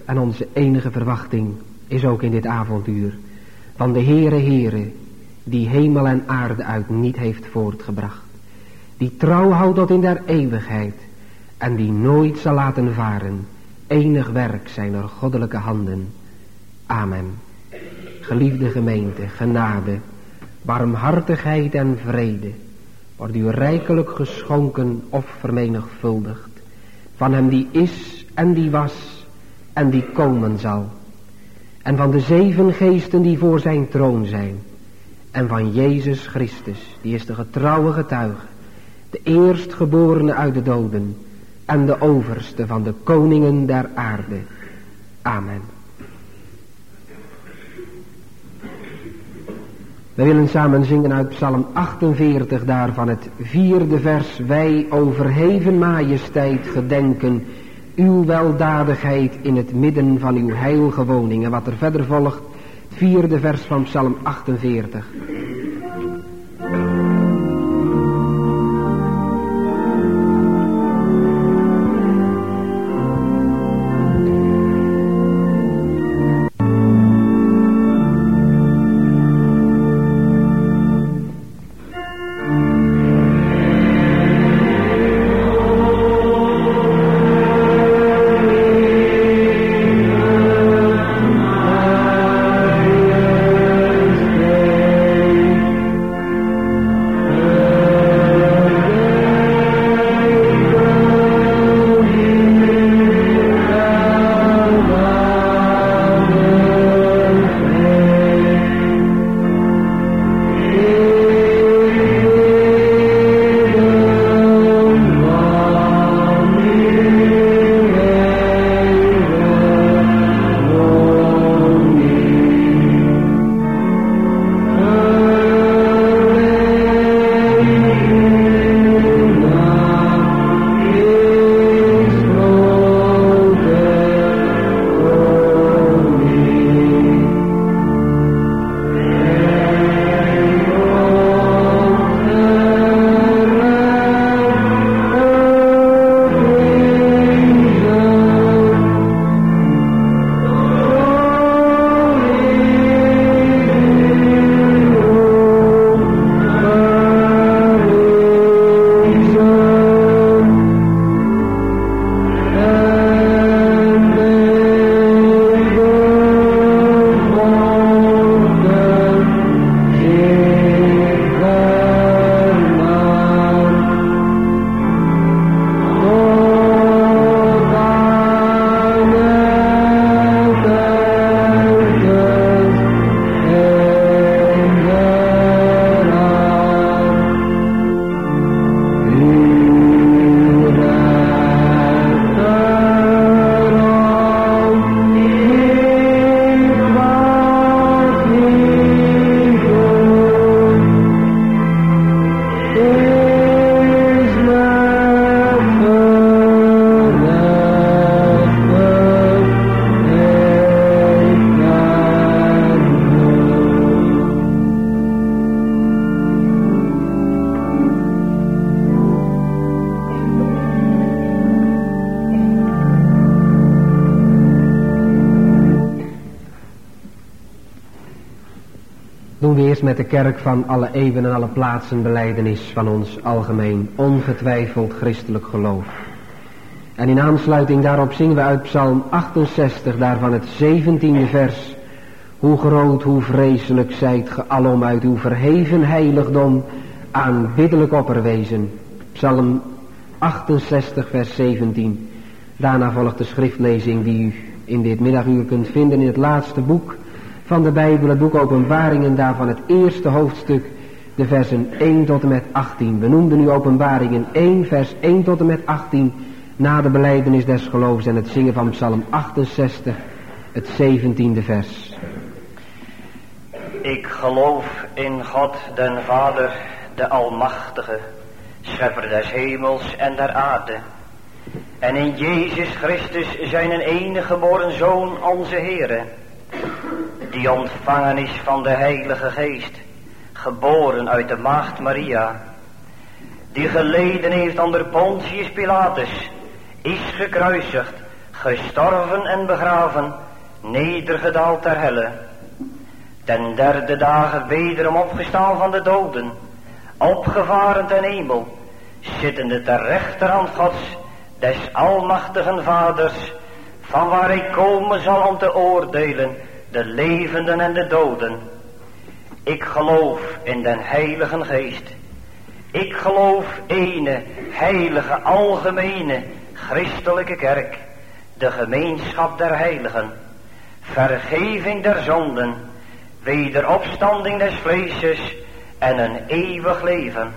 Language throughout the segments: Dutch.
En onze enige verwachting is ook in dit avonduur van de Heere, die hemel en aarde uit niet heeft voortgebracht. Die trouw houdt tot in der eeuwigheid en die nooit zal laten varen enig werk zijner goddelijke handen. Amen. Geliefde gemeente, genade, barmhartigheid en vrede wordt u rijkelijk geschonken of vermenigvuldigd van hem die is en die was en die komen zal, en van de 7 geesten die voor zijn troon zijn, en van Jezus Christus, die is de getrouwe getuige, de eerstgeborene uit de doden en de overste van de koningen der aarde. Amen. We willen samen zingen uit Psalm 48, daarvan het 4e vers. Wij o verheven majesteit gedenken uw weldadigheid in het midden van uw heilige woning. En wat er verder volgt, het 4e vers van Psalm 48. Doen we eerst met de kerk van alle eeuwen en alle plaatsen belijdenis van ons algemeen ongetwijfeld christelijk geloof. En in aansluiting daarop zingen we uit Psalm 68, daarvan het 17e vers. Hoe groot, hoe vreselijk zijt ge alom uit uw verheven heiligdom aanbiddelijk opperwezen. Psalm 68 vers 17. Daarna volgt de schriftlezing die u in dit middaguur kunt vinden in het laatste boek van de Bijbel, het boek Openbaringen, daarvan het eerste hoofdstuk, de versen 1 tot en met 18. We noemden nu Openbaringen 1, vers 1 tot en met 18, na de belijdenis des geloofs en het zingen van Psalm 68, het 17e vers. Ik geloof in God den Vader, de Almachtige, schepper des hemels en der aarde, en in Jezus Christus zijn enige geboren Zoon, onze Heere, die ontvangen is van de Heilige Geest, geboren uit de maagd Maria, die geleden heeft onder Pontius Pilatus, is gekruisigd, gestorven en begraven, nedergedaald ter helle. Ten derde dagen wederom opgestaan van de doden, opgevaren ten hemel, zittende ter rechterhand Gods, des almachtigen Vaders, van waar hij komen zal om te oordelen de levenden en de doden. Ik geloof in den Heiligen Geest. Ik geloof ene, heilige, algemene, christelijke kerk, de gemeenschap der heiligen, vergeving der zonden, wederopstanding des vleeses en een eeuwig leven.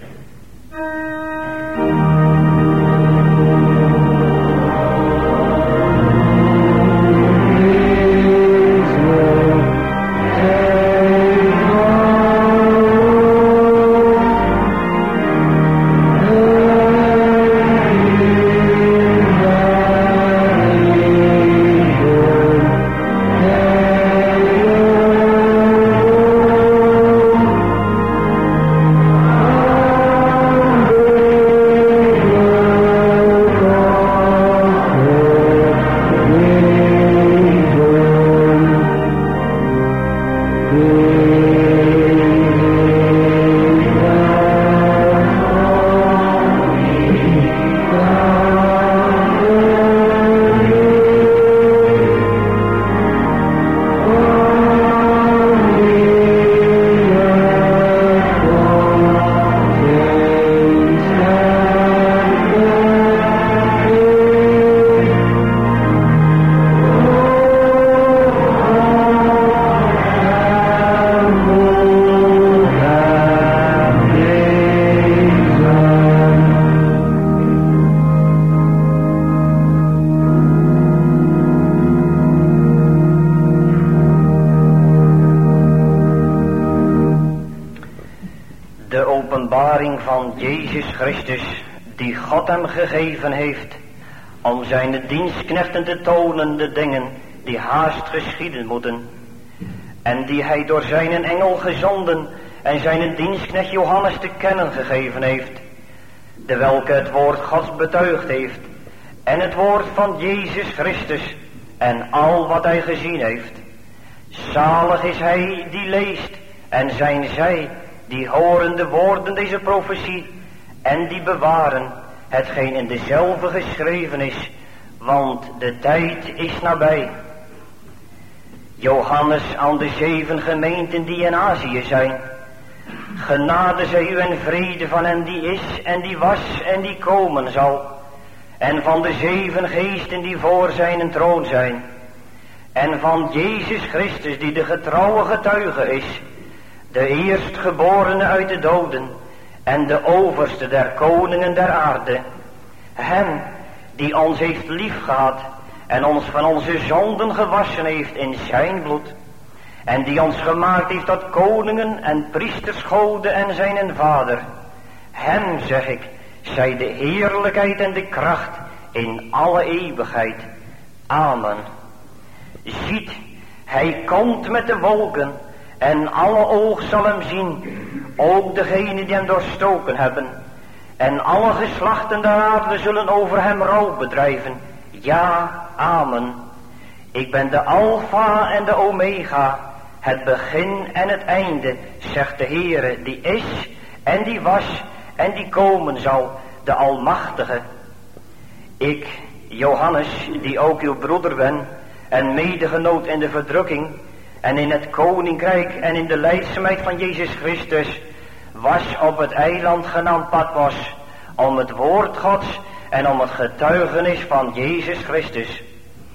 Van Jezus Christus, die God hem gegeven heeft, om zijn dienstknechten te tonen de dingen die haast geschieden moeten, en die hij door zijn engel gezonden en zijn dienstknecht Johannes te kennen gegeven heeft, de welke het woord Gods betuigd heeft, en het woord van Jezus Christus, en al wat hij gezien heeft. Zalig is hij die leest, en zijn zij die horen de woorden deze profetie en die bewaren hetgeen in dezelfde geschreven is, want de tijd is nabij. Johannes aan de 7 gemeenten die in Azië zijn. Genade zij u en vrede van hem die is en die was en die komen zal, en van de 7 geesten die voor zijn troon zijn, en van Jezus Christus die de getrouwe getuige is, de eerstgeborene uit de doden en de overste der koningen der aarde. Hem die ons heeft liefgehad en ons van onze zonden gewassen heeft in zijn bloed. En die ons gemaakt heeft tot koningen en priesters gode en zijn vader. Hem, zeg ik, zij de heerlijkheid en de kracht in alle eeuwigheid. Amen. Ziet, hij komt met de wolken. En alle oog zal hem zien, ook degenen die hem doorstoken hebben. En alle geslachten der aarde zullen over hem rouw bedrijven. Ja, amen. Ik ben de Alpha en de Omega, het begin en het einde, zegt de Heere, die is en die was en die komen zal, de Almachtige. Ik, Johannes, die ook uw broeder ben, en medegenoot in de verdrukking, en in het koninkrijk en in de leidzaamheid van Jezus Christus, was op het eiland genaamd Patmos, om het woord Gods en om het getuigenis van Jezus Christus.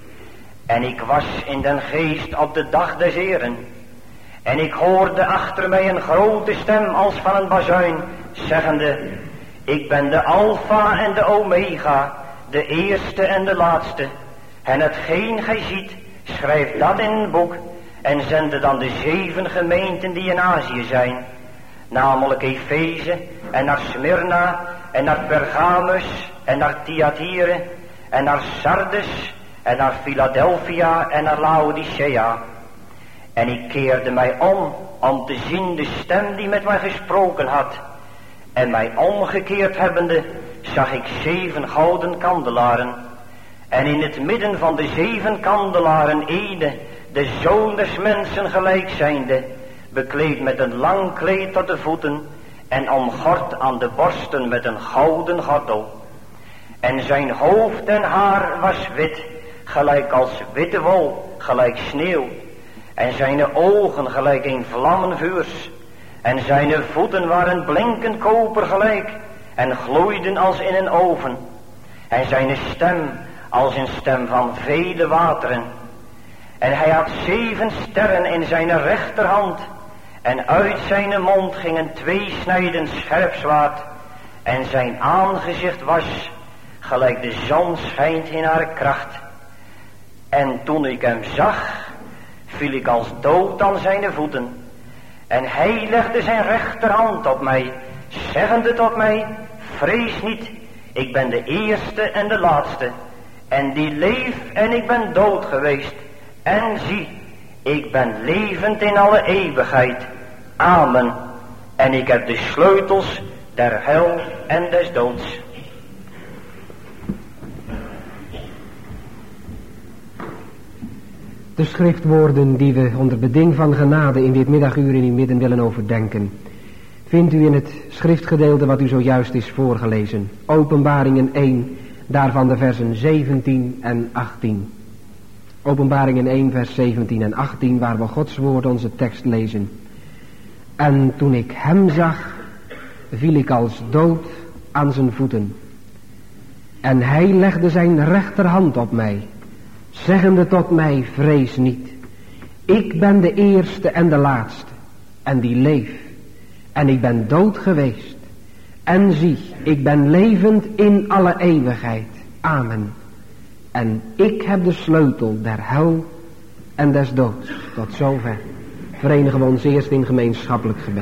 En ik was in den geest op de dag des Heeren, en ik hoorde achter mij een grote stem als van een bazuin, zeggende, ik ben de Alpha en de Omega, de eerste en de laatste, en hetgeen gij ziet, schrijf dat in een boek, en zende dan de 7 gemeenten die in Azië zijn, namelijk Efeze, en naar Smyrna, en naar Pergamus, en naar Thyatire, en naar Sardes, en naar Philadelphia, en naar Laodicea. En ik keerde mij om te zien de stem die met mij gesproken had. En mij omgekeerd hebbende, zag ik 7 gouden kandelaren. En in het midden van de 7 kandelaren ene, de zoon des mensen gelijk zijnde, bekleed met een lang kleed tot de voeten en omgord aan de borsten met een gouden gordel. En zijn hoofd en haar was wit, gelijk als witte wol, gelijk sneeuw. En zijn ogen gelijk een vlammenvuurs. En zijn voeten waren blinkend koper gelijk en gloeiden als in een oven. En zijn stem als een stem van vele wateren. En hij had 7 sterren in zijn rechterhand. En uit zijn mond ging een 2-snijdend scherp zwaard. En zijn aangezicht was gelijk de zon schijnt in haar kracht. En toen ik hem zag, viel ik als dood aan zijn voeten. En hij legde zijn rechterhand op mij, zeggende tot mij, vrees niet, ik ben de eerste en de laatste. En die leef en ik ben dood geweest. En zie, ik ben levend in alle eeuwigheid. Amen. En ik heb de sleutels der hel en des doods. De schriftwoorden die we onder beding van genade in dit middaguur in uw midden willen overdenken, vindt u in het schriftgedeelte wat u zojuist is voorgelezen. Openbaringen 1, daarvan de versen 17 en 18. Openbaringen 1 vers 17 en 18, waar we Gods woord onze tekst lezen. En toen ik hem zag, viel ik als dood aan zijn voeten. En hij legde zijn rechterhand op mij, zeggende tot mij, vrees niet. Ik ben de eerste en de laatste, en die leef. En ik ben dood geweest. En zie, ik ben levend in alle eeuwigheid. Amen. En ik heb de sleutel der hel en des doods. Tot zover. Verenigen we ons eerst in gemeenschappelijk gebed.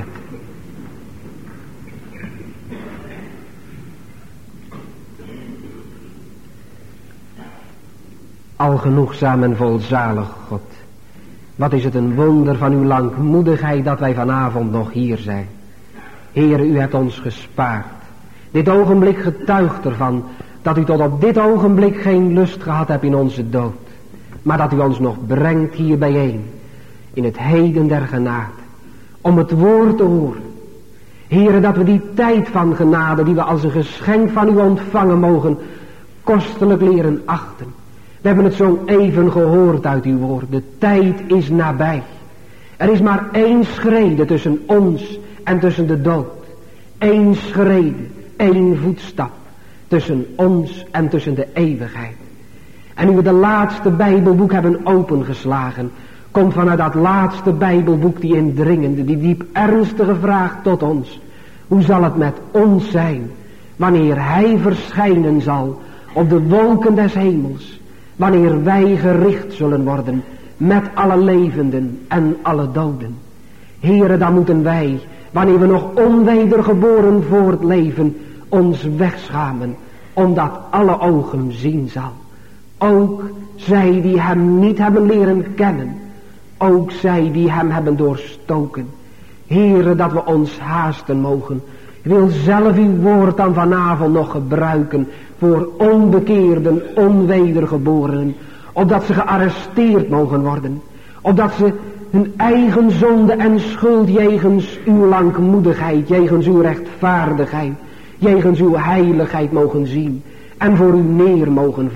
Algenoegzaam en volzalig God. Wat is het een wonder van uw langmoedigheid dat wij vanavond nog hier zijn. Heere, u hebt ons gespaard. Dit ogenblik getuigt ervan dat u tot op dit ogenblik geen lust gehad hebt in onze dood. Maar dat u ons nog brengt hier bijeen. In het heden der genade. Om het woord te horen. Heere, dat we die tijd van genade die we als een geschenk van u ontvangen mogen, kostelijk leren achten. We hebben het zo even gehoord uit uw woord. De tijd is nabij. Er is maar 1 schrede tussen ons en tussen de dood. 1 schrede, 1 voetstap tussen ons en tussen de eeuwigheid. En nu we de laatste Bijbelboek hebben opengeslagen, komt vanuit dat laatste Bijbelboek die indringende, die diep ernstige vraag tot ons. Hoe zal het met ons zijn wanneer hij verschijnen zal op de wolken des hemels? Wanneer wij gericht zullen worden met alle levenden en alle doden. Heere, dan moeten wij, wanneer we nog onwedergeboren voortleven, ons wegschamen, omdat alle ogen zien zal. Ook zij die hem niet hebben leren kennen, ook zij die hem hebben doorstoken. Heere, dat we ons haasten mogen. Ik wil zelf uw woord dan vanavond nog gebruiken voor onbekeerden, onwedergeborenen, opdat ze gearresteerd mogen worden, opdat ze hun eigen zonde en schuld jegens uw langmoedigheid, jegens uw rechtvaardigheid, jegens uw heiligheid mogen zien en voor u neer mogen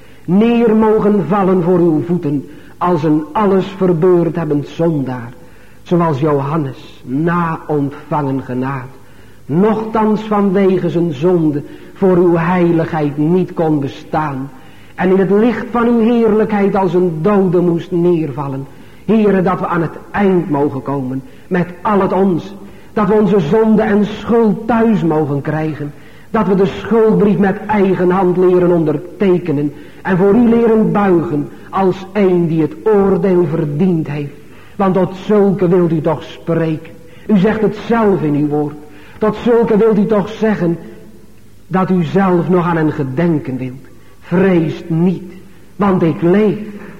vallen voor uw voeten als een alles verbeurd hebbend zondaar, zoals Johannes na ontvangen genade nochtans vanwege zijn zonde voor uw heiligheid niet kon bestaan en in het licht van uw heerlijkheid als een dode moest neervallen. Heere, dat we aan het eind mogen komen met al het ons, dat we onze zonde en schuld thuis mogen krijgen, dat we de schuldbrief met eigen hand leren ondertekenen en voor u leren buigen als een die het oordeel verdiend heeft. Want tot zulke wilt u toch spreken. U zegt het zelf in uw woord. Tot zulke wilt u toch zeggen dat u zelf nog aan hen gedenken wilt. Vreest niet, want ik leef.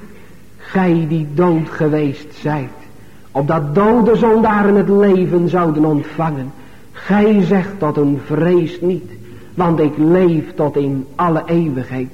Gij die dood geweest zijt, opdat dode zondaren het leven zouden ontvangen. Gij zegt tot een vrees niet, want ik leef tot in alle eeuwigheid.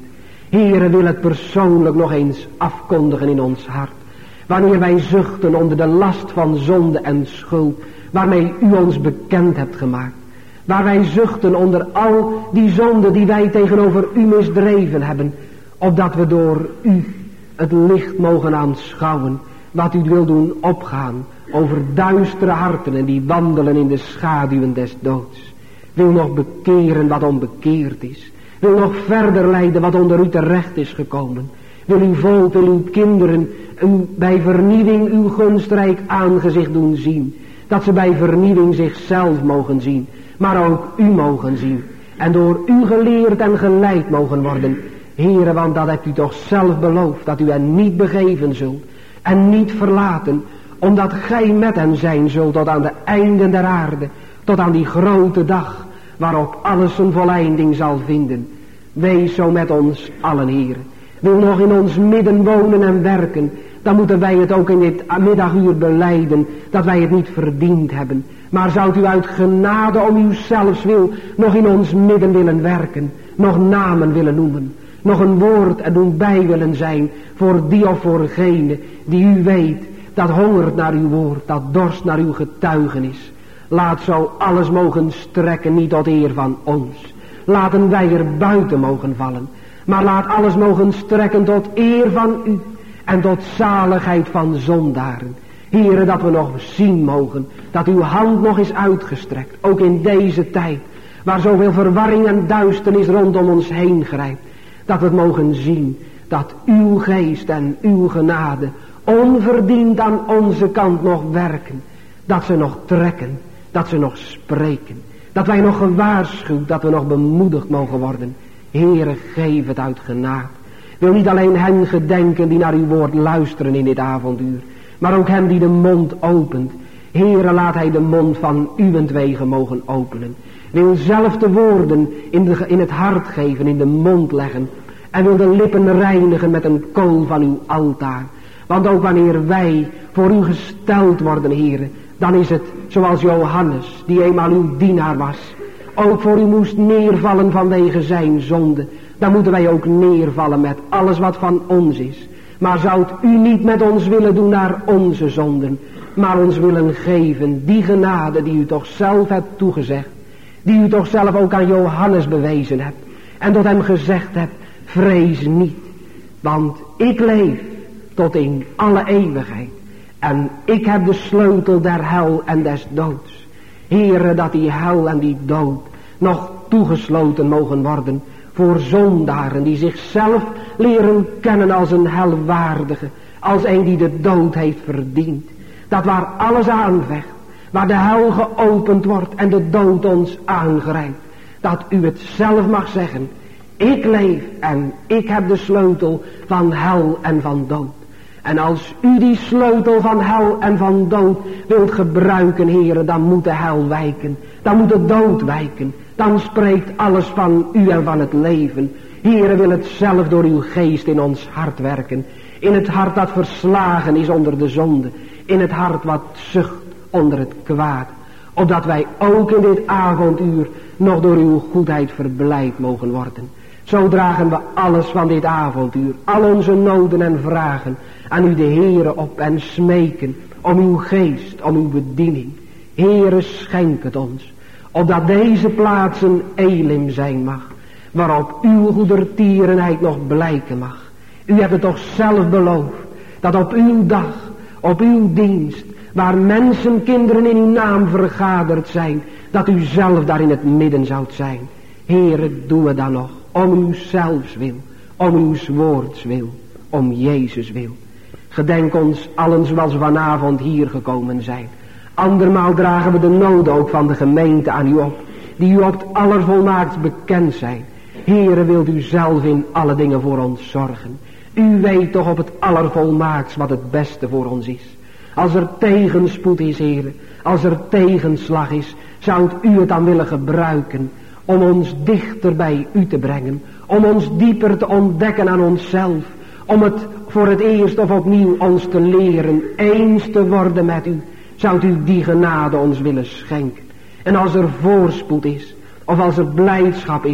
Heere, wil het persoonlijk nog eens afkondigen in ons hart. Wanneer wij zuchten onder de last van zonde en schuld, waarmee u ons bekend hebt gemaakt. Waar wij zuchten onder al die zonden die wij tegenover u misdreven hebben, opdat we door u het licht mogen aanschouwen, wat u wil doen opgaan over duistere harten en die wandelen in de schaduwen des doods. Wil nog bekeren wat onbekeerd is. Wil nog verder leiden wat onder u terecht is gekomen. Wil uw volk, wil uw kinderen bij vernieuwing uw gunstrijk aangezicht doen zien. Dat ze bij vernieuwing zichzelf mogen zien, maar ook u mogen zien. En door u geleerd en geleid mogen worden. Heere, want dat hebt u toch zelf beloofd, dat u hen niet begeven zult en niet verlaten, omdat gij met hen zijn zult tot aan de einden der aarde, tot aan die grote dag, waarop alles zijn volleinding zal vinden. Wees zo met ons allen, Heere. Wil nog in ons midden wonen en werken, dan moeten wij het ook in dit middaguur belijden, dat wij het niet verdiend hebben. Maar zoudt u uit genade om uw zelfs wil nog in ons midden willen werken, nog namen willen noemen, nog een woord er doen bij willen zijn voor die of voor gene die u weet, dat hongert naar uw woord, dat dorst naar uw getuigenis. Laat zo alles mogen strekken, niet tot eer van ons. Laten wij er buiten mogen vallen, maar laat alles mogen strekken tot eer van u en tot zaligheid van zondaren. Heere, dat we nog zien mogen, dat uw hand nog is uitgestrekt, ook in deze tijd, waar zoveel verwarring en duisternis rondom ons heen grijpt. Dat we het mogen zien, dat uw geest en uw genade onverdiend aan onze kant nog werken. Dat ze nog trekken, dat ze nog spreken. Dat wij nog gewaarschuwd, dat we nog bemoedigd mogen worden. Heere, geef het uit genade. Wil niet alleen hen gedenken die naar uw woord luisteren in dit avonduur, maar ook hem die de mond opent. Heere, laat hij de mond van uwentwege mogen openen. Wil zelf de woorden in het hart geven, in de mond leggen. En wil de lippen reinigen met een kool van uw altaar. Want ook wanneer wij voor u gesteld worden, Heere, dan is het zoals Johannes, die eenmaal uw dienaar was, ook voor u moest neervallen vanwege zijn zonde. Dan moeten wij ook neervallen met alles wat van ons is. Maar zoudt u niet met ons willen doen naar onze zonden, maar ons willen geven die genade die u toch zelf hebt toegezegd, die u toch zelf ook aan Johannes bewezen hebt en tot hem gezegd hebt, vrees niet, want ik leef tot in alle eeuwigheid en ik heb de sleutel der hel en des doods. Heere, dat die hel en die dood nog toegesloten mogen worden voor zondaren die zichzelf leren kennen als een helwaardige, als een die de dood heeft verdiend. Dat waar alles aanvecht, waar de hel geopend wordt en de dood ons aangrijpt, dat u het zelf mag zeggen, ik leef en ik heb de sleutel van hel en van dood. En als u die sleutel van hel en van dood wilt gebruiken, Heere, dan moet de hel wijken, dan moet de dood wijken. Dan spreekt alles van u en van het leven. Heere, wil het zelf door uw geest in ons hart werken. In het hart dat verslagen is onder de zonde. In het hart wat zucht onder het kwaad. Opdat wij ook in dit avonduur nog door uw goedheid verblijd mogen worden. Zo dragen we alles van dit avonduur, al onze noden en vragen, aan u de Heere op en smeken om uw geest, om uw bediening. Heere, schenk het ons, opdat deze plaats een Elim zijn mag, waarop uw goedertierenheid nog blijken mag. U hebt het toch zelf beloofd, dat op uw dag, op uw dienst, waar mensen, kinderen in uw naam vergaderd zijn, dat u zelf daar in het midden zoudt zijn. Heere, doe het dan nog, om uw zelfs wil, om uw woords wil, om Jezus wil. Gedenk ons allen zoals we vanavond hier gekomen zijn. Andermaal dragen we de noden ook van de gemeente aan u op, die u op het allervolmaakst bekend zijn. Heere, wilt u zelf in alle dingen voor ons zorgen. U weet toch op het allervolmaakst wat het beste voor ons is. Als er tegenspoed is, Heere, als er tegenslag is, zoudt u het dan willen gebruiken om ons dichter bij u te brengen, om ons dieper te ontdekken aan onszelf, om het voor het eerst of opnieuw ons te leren, eens te worden met u. Zoudt u die genade ons willen schenken. En als er voorspoed is, of als er blijdschap is,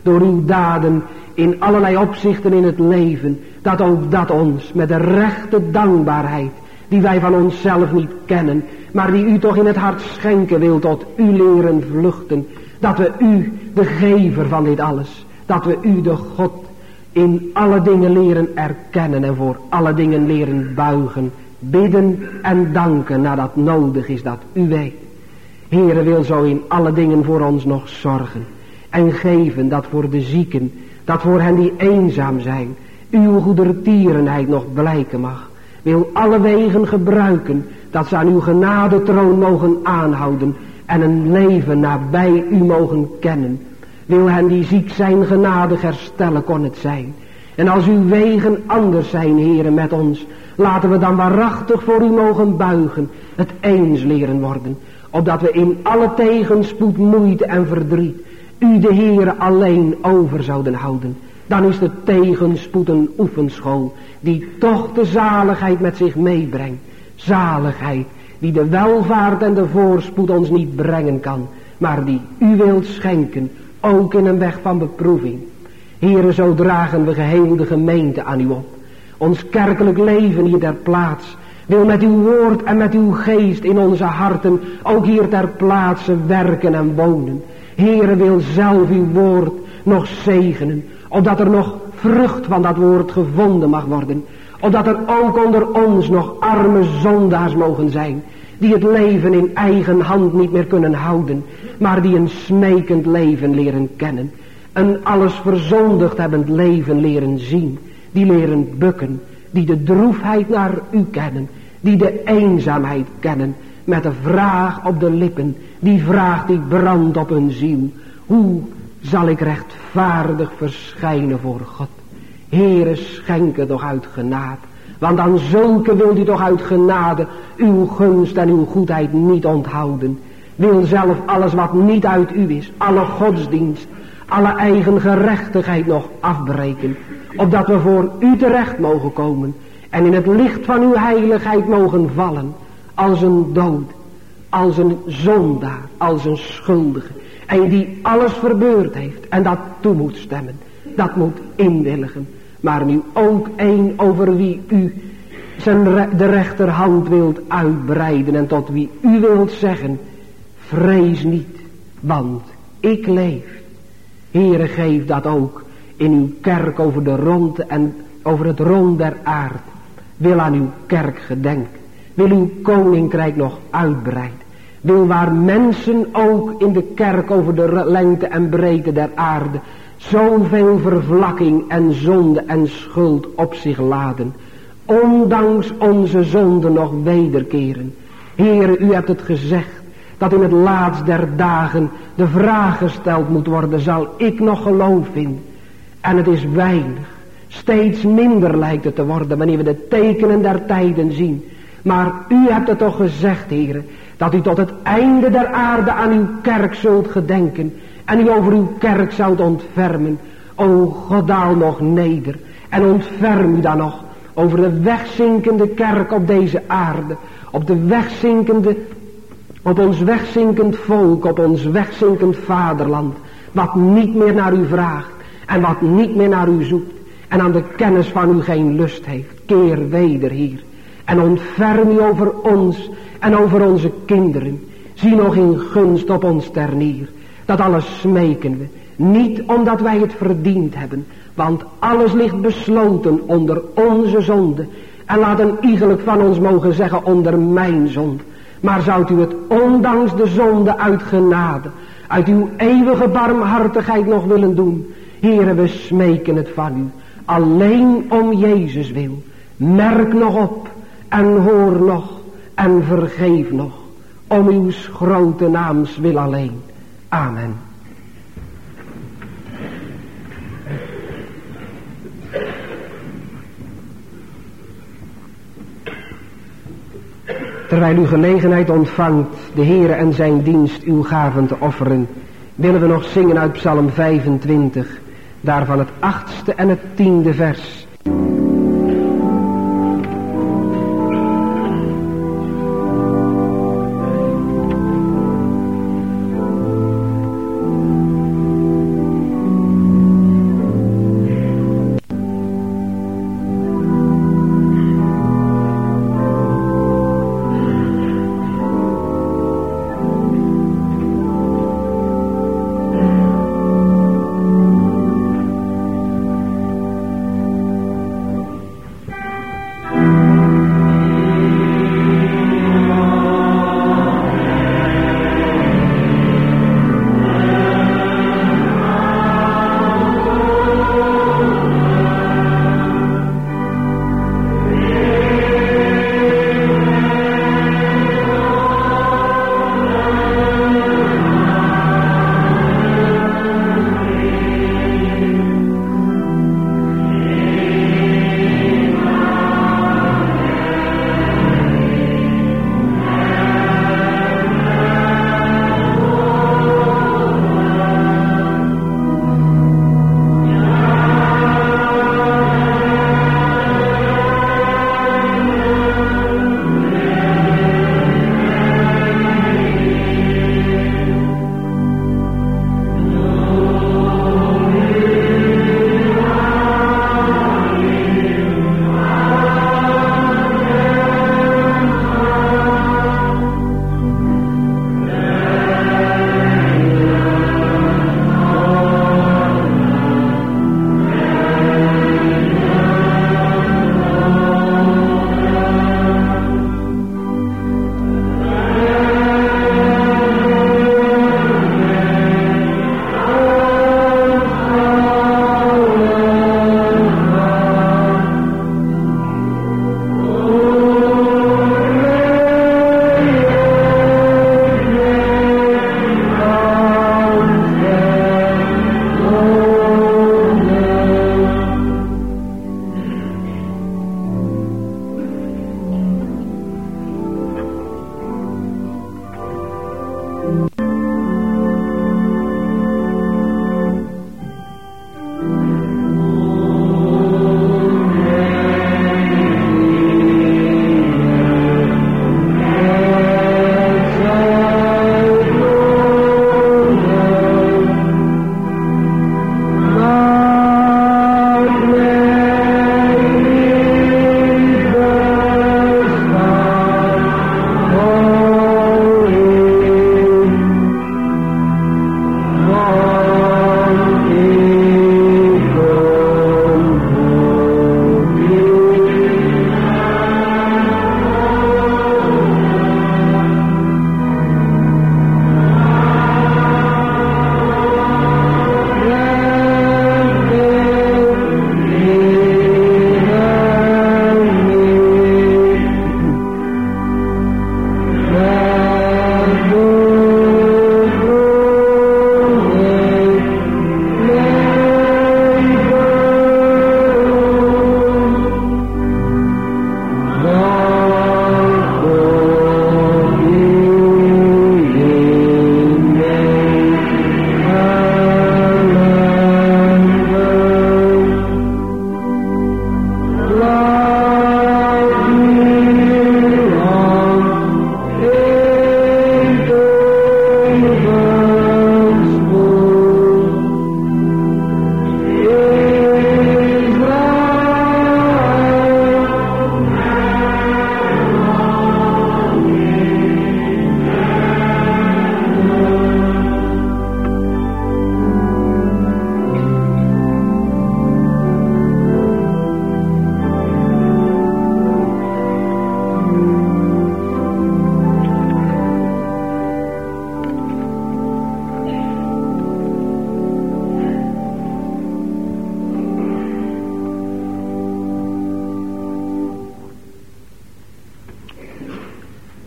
door uw daden in allerlei opzichten in het leven, dat ook dat ons met de rechte dankbaarheid, die wij van onszelf niet kennen, maar die u toch in het hart schenken wil, tot u leren vluchten, dat we u, de gever van dit alles, dat we u, de God, in alle dingen leren erkennen en voor alle dingen leren buigen, bidden en danken nadat nodig is dat u weet. Heere wil zo in alle dingen voor ons nog zorgen en geven dat voor de zieken, dat voor hen die eenzaam zijn, uw goedertierenheid nog blijken mag. Wil alle wegen gebruiken, dat ze aan uw genadetroon mogen aanhouden en een leven nabij u mogen kennen. Wil hen die ziek zijn genadig herstellen kon het zijn. En als uw wegen anders zijn, Heere, met ons, laten we dan waarachtig voor u mogen buigen, het eens leren worden, opdat we in alle tegenspoed, moeite en verdriet u de Heere alleen over zouden houden. Dan is de tegenspoed een oefenschool die toch de zaligheid met zich meebrengt. Zaligheid die de welvaart en de voorspoed ons niet brengen kan, maar die u wilt schenken, ook in een weg van beproeving. Heere, zo dragen we geheel de gemeente aan u op. Ons kerkelijk leven hier ter plaats wil met uw woord en met uw geest in onze harten ook hier ter plaatse werken en wonen. Heere, wil zelf uw woord nog zegenen, opdat er nog vrucht van dat woord gevonden mag worden, opdat er ook onder ons nog arme zondaars mogen zijn, die het leven in eigen hand niet meer kunnen houden, maar die een smekend leven leren kennen, een alles verzondigd hebbend leven leren zien, die leren bukken, die de droefheid naar u kennen, die de eenzaamheid kennen, met de vraag op de lippen, die vraag die brandt op hun ziel: hoe zal ik rechtvaardig verschijnen voor God? Heere, schenk het toch uit genade, want aan zulke wilt u toch uit genade uw gunst en uw goedheid niet onthouden. Wil zelf alles wat niet uit u is, alle godsdienst, alle eigen gerechtigheid nog afbreken, opdat we voor u terecht mogen komen en in het licht van uw heiligheid mogen vallen, als een dood, als een zondaar, als een schuldige, en die alles verbeurd heeft en dat toe moet stemmen, dat moet inwilligen, maar nu ook een over wie u de rechterhand wilt uitbreiden en tot wie u wilt zeggen: vrees niet, want ik leef. Heere, geef dat ook in uw kerk over de ronde en over het rond der aarde. Wil aan uw kerk gedenken. Wil uw koninkrijk nog uitbreiden. Wil waar mensen ook in de kerk over de lengte en breedte der aarde zoveel vervlakking en zonde en schuld op zich laden, ondanks onze zonde nog wederkeren. Heere, u hebt het gezegd, dat in het laatst der dagen de vraag gesteld moet worden: zal ik nog geloof vinden? En het is weinig. Steeds minder lijkt het te worden wanneer we de tekenen der tijden zien. Maar u hebt het toch gezegd, Heere, dat u tot het einde der aarde aan uw kerk zult gedenken en u over uw kerk zoudt ontfermen. O God, daal nog neder en ontferm u dan nog over de wegzinkende kerk op deze aarde, op de wegzinkende, op ons wegzinkend volk, op ons wegzinkend vaderland, wat niet meer naar u vraagt en wat niet meer naar u zoekt en aan de kennis van u geen lust heeft. Keer weder, Heer, en ontferm u over ons en over onze kinderen. Zie nog in gunst op ons ter neer. Dat alles smeken we, niet omdat wij het verdiend hebben, want alles ligt besloten onder onze zonde. En laat een iegelijk van ons mogen zeggen: onder mijn zonde. Maar zoudt u het ondanks de zonde uit genade, uit uw eeuwige barmhartigheid nog willen doen? Heere, we smeken het van u, alleen om Jezus wil. Merk nog op en hoor nog en vergeef nog, om uw grote naams wil alleen. Amen. Terwijl u gelegenheid ontvangt de Heere en zijn dienst uw gaven te offeren, willen we nog zingen uit Psalm 25, daarvan het 8e en het 10e vers.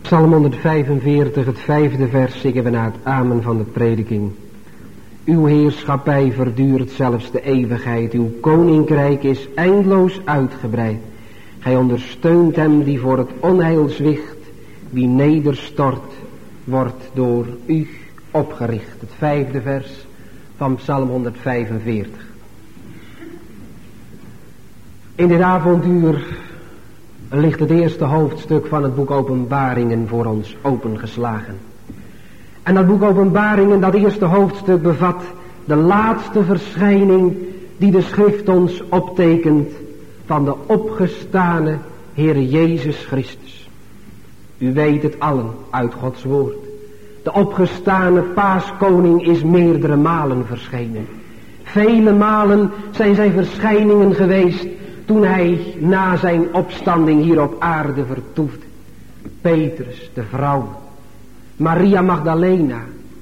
Psalm 145, het 5e vers, zingen we na het amen van de prediking. Uw heerschappij verduurt zelfs de eeuwigheid. Uw koninkrijk is eindeloos uitgebreid. Gij ondersteunt hem die voor het onheil zwicht. Wie nederstort, wordt door u opgericht. Het 5e vers van Psalm 145. In dit avonduur ligt het eerste hoofdstuk van het boek Openbaringen voor ons opengeslagen. En dat boek Openbaringen, dat eerste hoofdstuk, bevat de laatste verschijning die de schrift ons optekent van de opgestane Heere Jezus Christus. U weet het allen uit Gods woord. De opgestane paaskoning is meerdere malen verschenen. Vele malen zijn zijn verschijningen geweest toen hij na zijn opstanding hier op aarde vertoefde. Petrus, de vrouw, Maria Magdalena,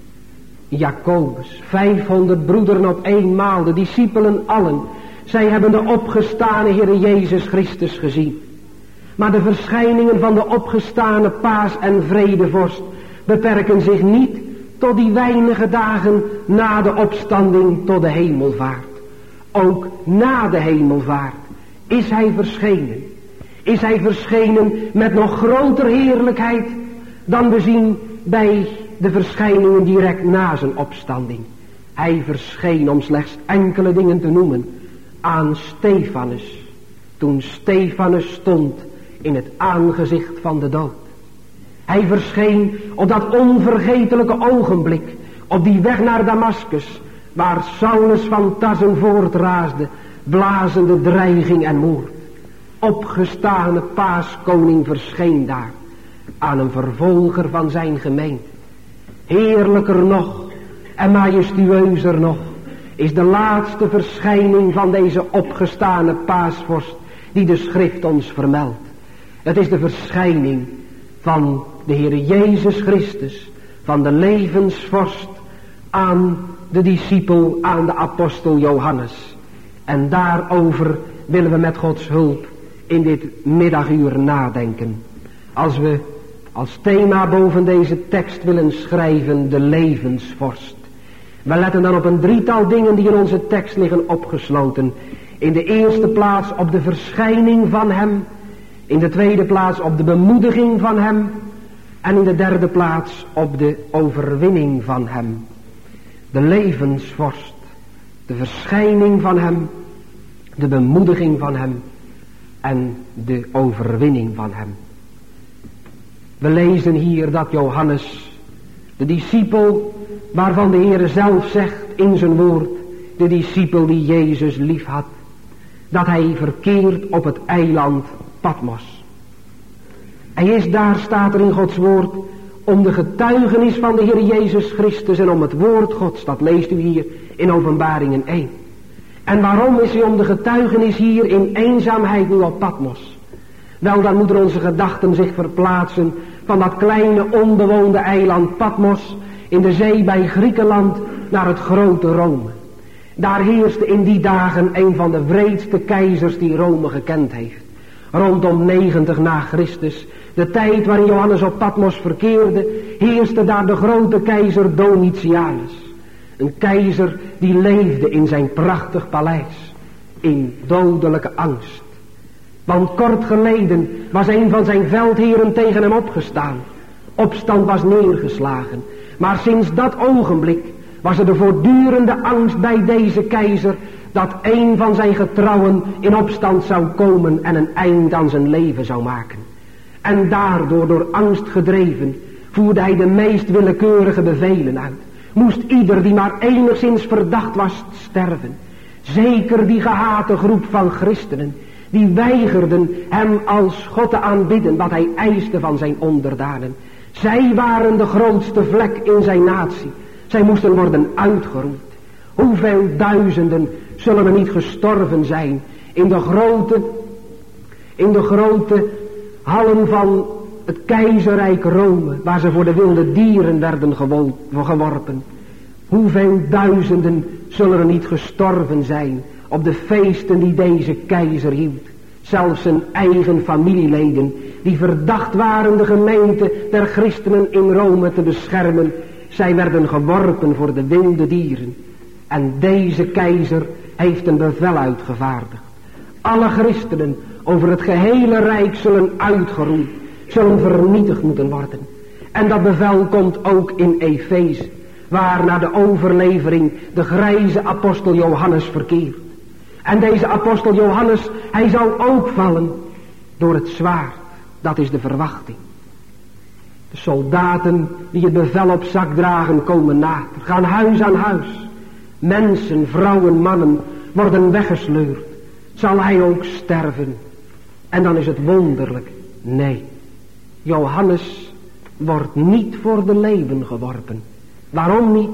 Jacobus, 500 broederen op eenmaal, de discipelen allen. Zij hebben de opgestane Heere Jezus Christus gezien. Maar de verschijningen van de opgestane paas- en vredevorst beperken zich niet tot die weinige dagen na de opstanding tot de hemelvaart. Ook na de hemelvaart is hij verschenen. Is hij verschenen met nog groter heerlijkheid dan we zien bij de verschijningen direct na zijn opstanding. Hij verscheen, om slechts enkele dingen te noemen, aan Stefanus. Toen Stefanus stond in het aangezicht van de dood. Hij verscheen op dat onvergetelijke ogenblik, op die weg naar Damaskus, waar Saulus van Tarsen voortraasde, blazende dreiging en moord. Opgestane paaskoning verscheen daar aan een vervolger van zijn gemeente. Heerlijker nog en majestueuzer nog is de laatste verschijning van deze opgestane paasvorst die de schrift ons vermeldt. Het is de verschijning van de Heere Jezus Christus, van de levensvorst aan de discipel, aan de apostel Johannes. En daarover willen we met Gods hulp in dit middaguur nadenken. Als we als thema boven deze tekst willen schrijven de levensvorst. We letten dan op een drietal dingen die in onze tekst liggen opgesloten. In de eerste plaats op de verschijning van hem. In de tweede plaats op de bemoediging van hem. En in de derde plaats op de overwinning van hem. De levensvorst. De verschijning van hem. De bemoediging van hem. En de overwinning van hem. We lezen hier dat Johannes, de discipel waarvan de Heer zelf zegt in zijn woord, de discipel die Jezus lief had, dat hij verkeert op het eiland Patmos. Hij is daar, staat er in Gods woord, om de getuigenis van de Heer Jezus Christus en om het woord Gods. Dat leest u hier in Openbaringen 1. En waarom is hij om de getuigenis hier in eenzaamheid nu op Patmos? Wel, dan moeten onze gedachten zich verplaatsen van dat kleine onbewoonde eiland Patmos in de zee bij Griekenland naar het grote Rome. Daar heerste in die dagen een van de wreedste keizers die Rome gekend heeft. Rondom 90 na Christus, de tijd waarin Johannes op Patmos verkeerde, heerste daar de grote keizer Domitianus. Een keizer die leefde in zijn prachtig paleis, in dodelijke angst. Want kort geleden was een van zijn veldheren tegen hem opgestaan. Opstand was neergeslagen. Maar sinds dat ogenblik was er de voortdurende angst bij deze keizer dat een van zijn getrouwen in opstand zou komen en een eind aan zijn leven zou maken. En daardoor, door angst gedreven, voerde hij de meest willekeurige bevelen uit. Moest ieder die maar enigszins verdacht was sterven. Zeker die gehate groep van christenen, die weigerden hem als God te aanbidden wat hij eiste van zijn onderdanen. Zij waren de grootste vlek in zijn natie. Zij moesten worden uitgeroeid. Hoeveel duizenden zullen er niet gestorven zijn in de grote hallen van het keizerrijk Rome, waar ze voor de wilde dieren werden geworpen. Hoeveel duizenden zullen er niet gestorven zijn op de feesten die deze keizer hield. Zelfs zijn eigen familieleden, die verdacht waren de gemeente der christenen in Rome te beschermen, zij werden geworpen voor de wilde dieren. En deze keizer heeft een bevel uitgevaardigd. Alle christenen over het gehele rijk zullen uitgeroeid, zullen vernietigd moeten worden. En dat bevel komt ook in Efeze, waar na de overlevering de grijze apostel Johannes verkeert. En deze apostel Johannes, hij zal ook vallen door het zwaard. Dat is de verwachting. De soldaten die het bevel op zak dragen komen nader, gaan huis aan huis. Mensen, vrouwen, mannen worden weggesleurd. Zal hij ook sterven? En dan is het wonderlijk. Nee, Johannes wordt niet voor de leeuwen geworpen. Waarom niet?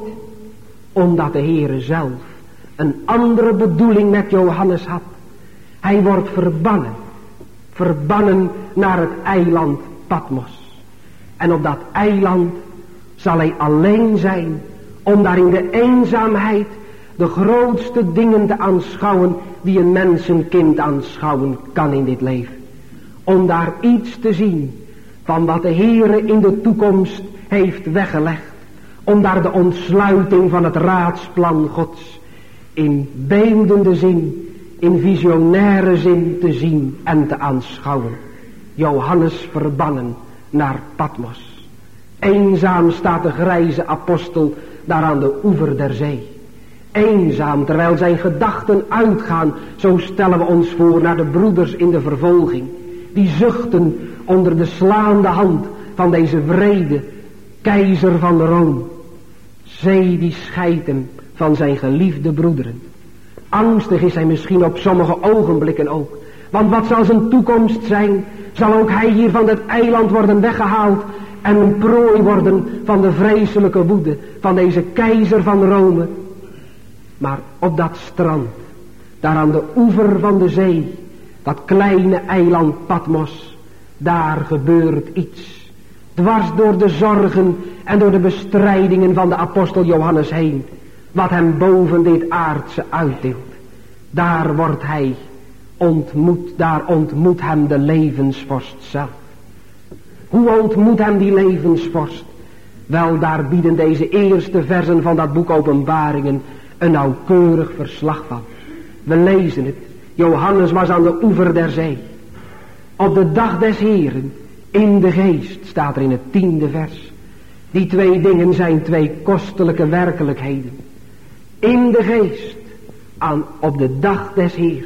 Omdat de Heere zelf een andere bedoeling met Johannes had. Hij wordt verbannen. Verbannen naar het eiland Patmos. En op dat eiland zal hij alleen zijn om daar in de eenzaamheid de grootste dingen te aanschouwen die een mensenkind aanschouwen kan in dit leven. Om daar iets te zien van wat de Heere in de toekomst heeft weggelegd. Om daar de ontsluiting van het raadsplan Gods in beeldende zin, in visionaire zin te zien en te aanschouwen. Johannes verbannen naar Patmos. Eenzaam staat de grijze apostel daar aan de oever der zee. Eenzaam terwijl zijn gedachten uitgaan, zo stellen we ons voor, naar de broeders in de vervolging. Die zuchten onder de slaande hand van deze wrede keizer van Rome. Zee die scheidt hem van zijn geliefde broederen. Angstig is hij misschien op sommige ogenblikken ook. Want wat zal zijn toekomst zijn? Zal ook hij hier van het eiland worden weggehaald en een prooi worden van de vreselijke woede van deze keizer van Rome? Maar op dat strand, daar aan de oever van de zee, dat kleine eiland Patmos, daar gebeurt iets. Dwars door de zorgen en door de bestrijdingen van de apostel Johannes heen, wat hem boven dit aardse uitdeelt. Daar wordt hij ontmoet, daar ontmoet hem de levensvorst zelf. Hoe ontmoet hem die levensvorst? Wel, daar bieden deze eerste versen van dat boek Openbaringen een nauwkeurig verslag van. We lezen het. Johannes was aan de oever der zee. Op de dag des Heren, in de geest, staat er in het 10e vers. Die twee dingen zijn twee kostelijke werkelijkheden. In de geest, op de dag des Heren.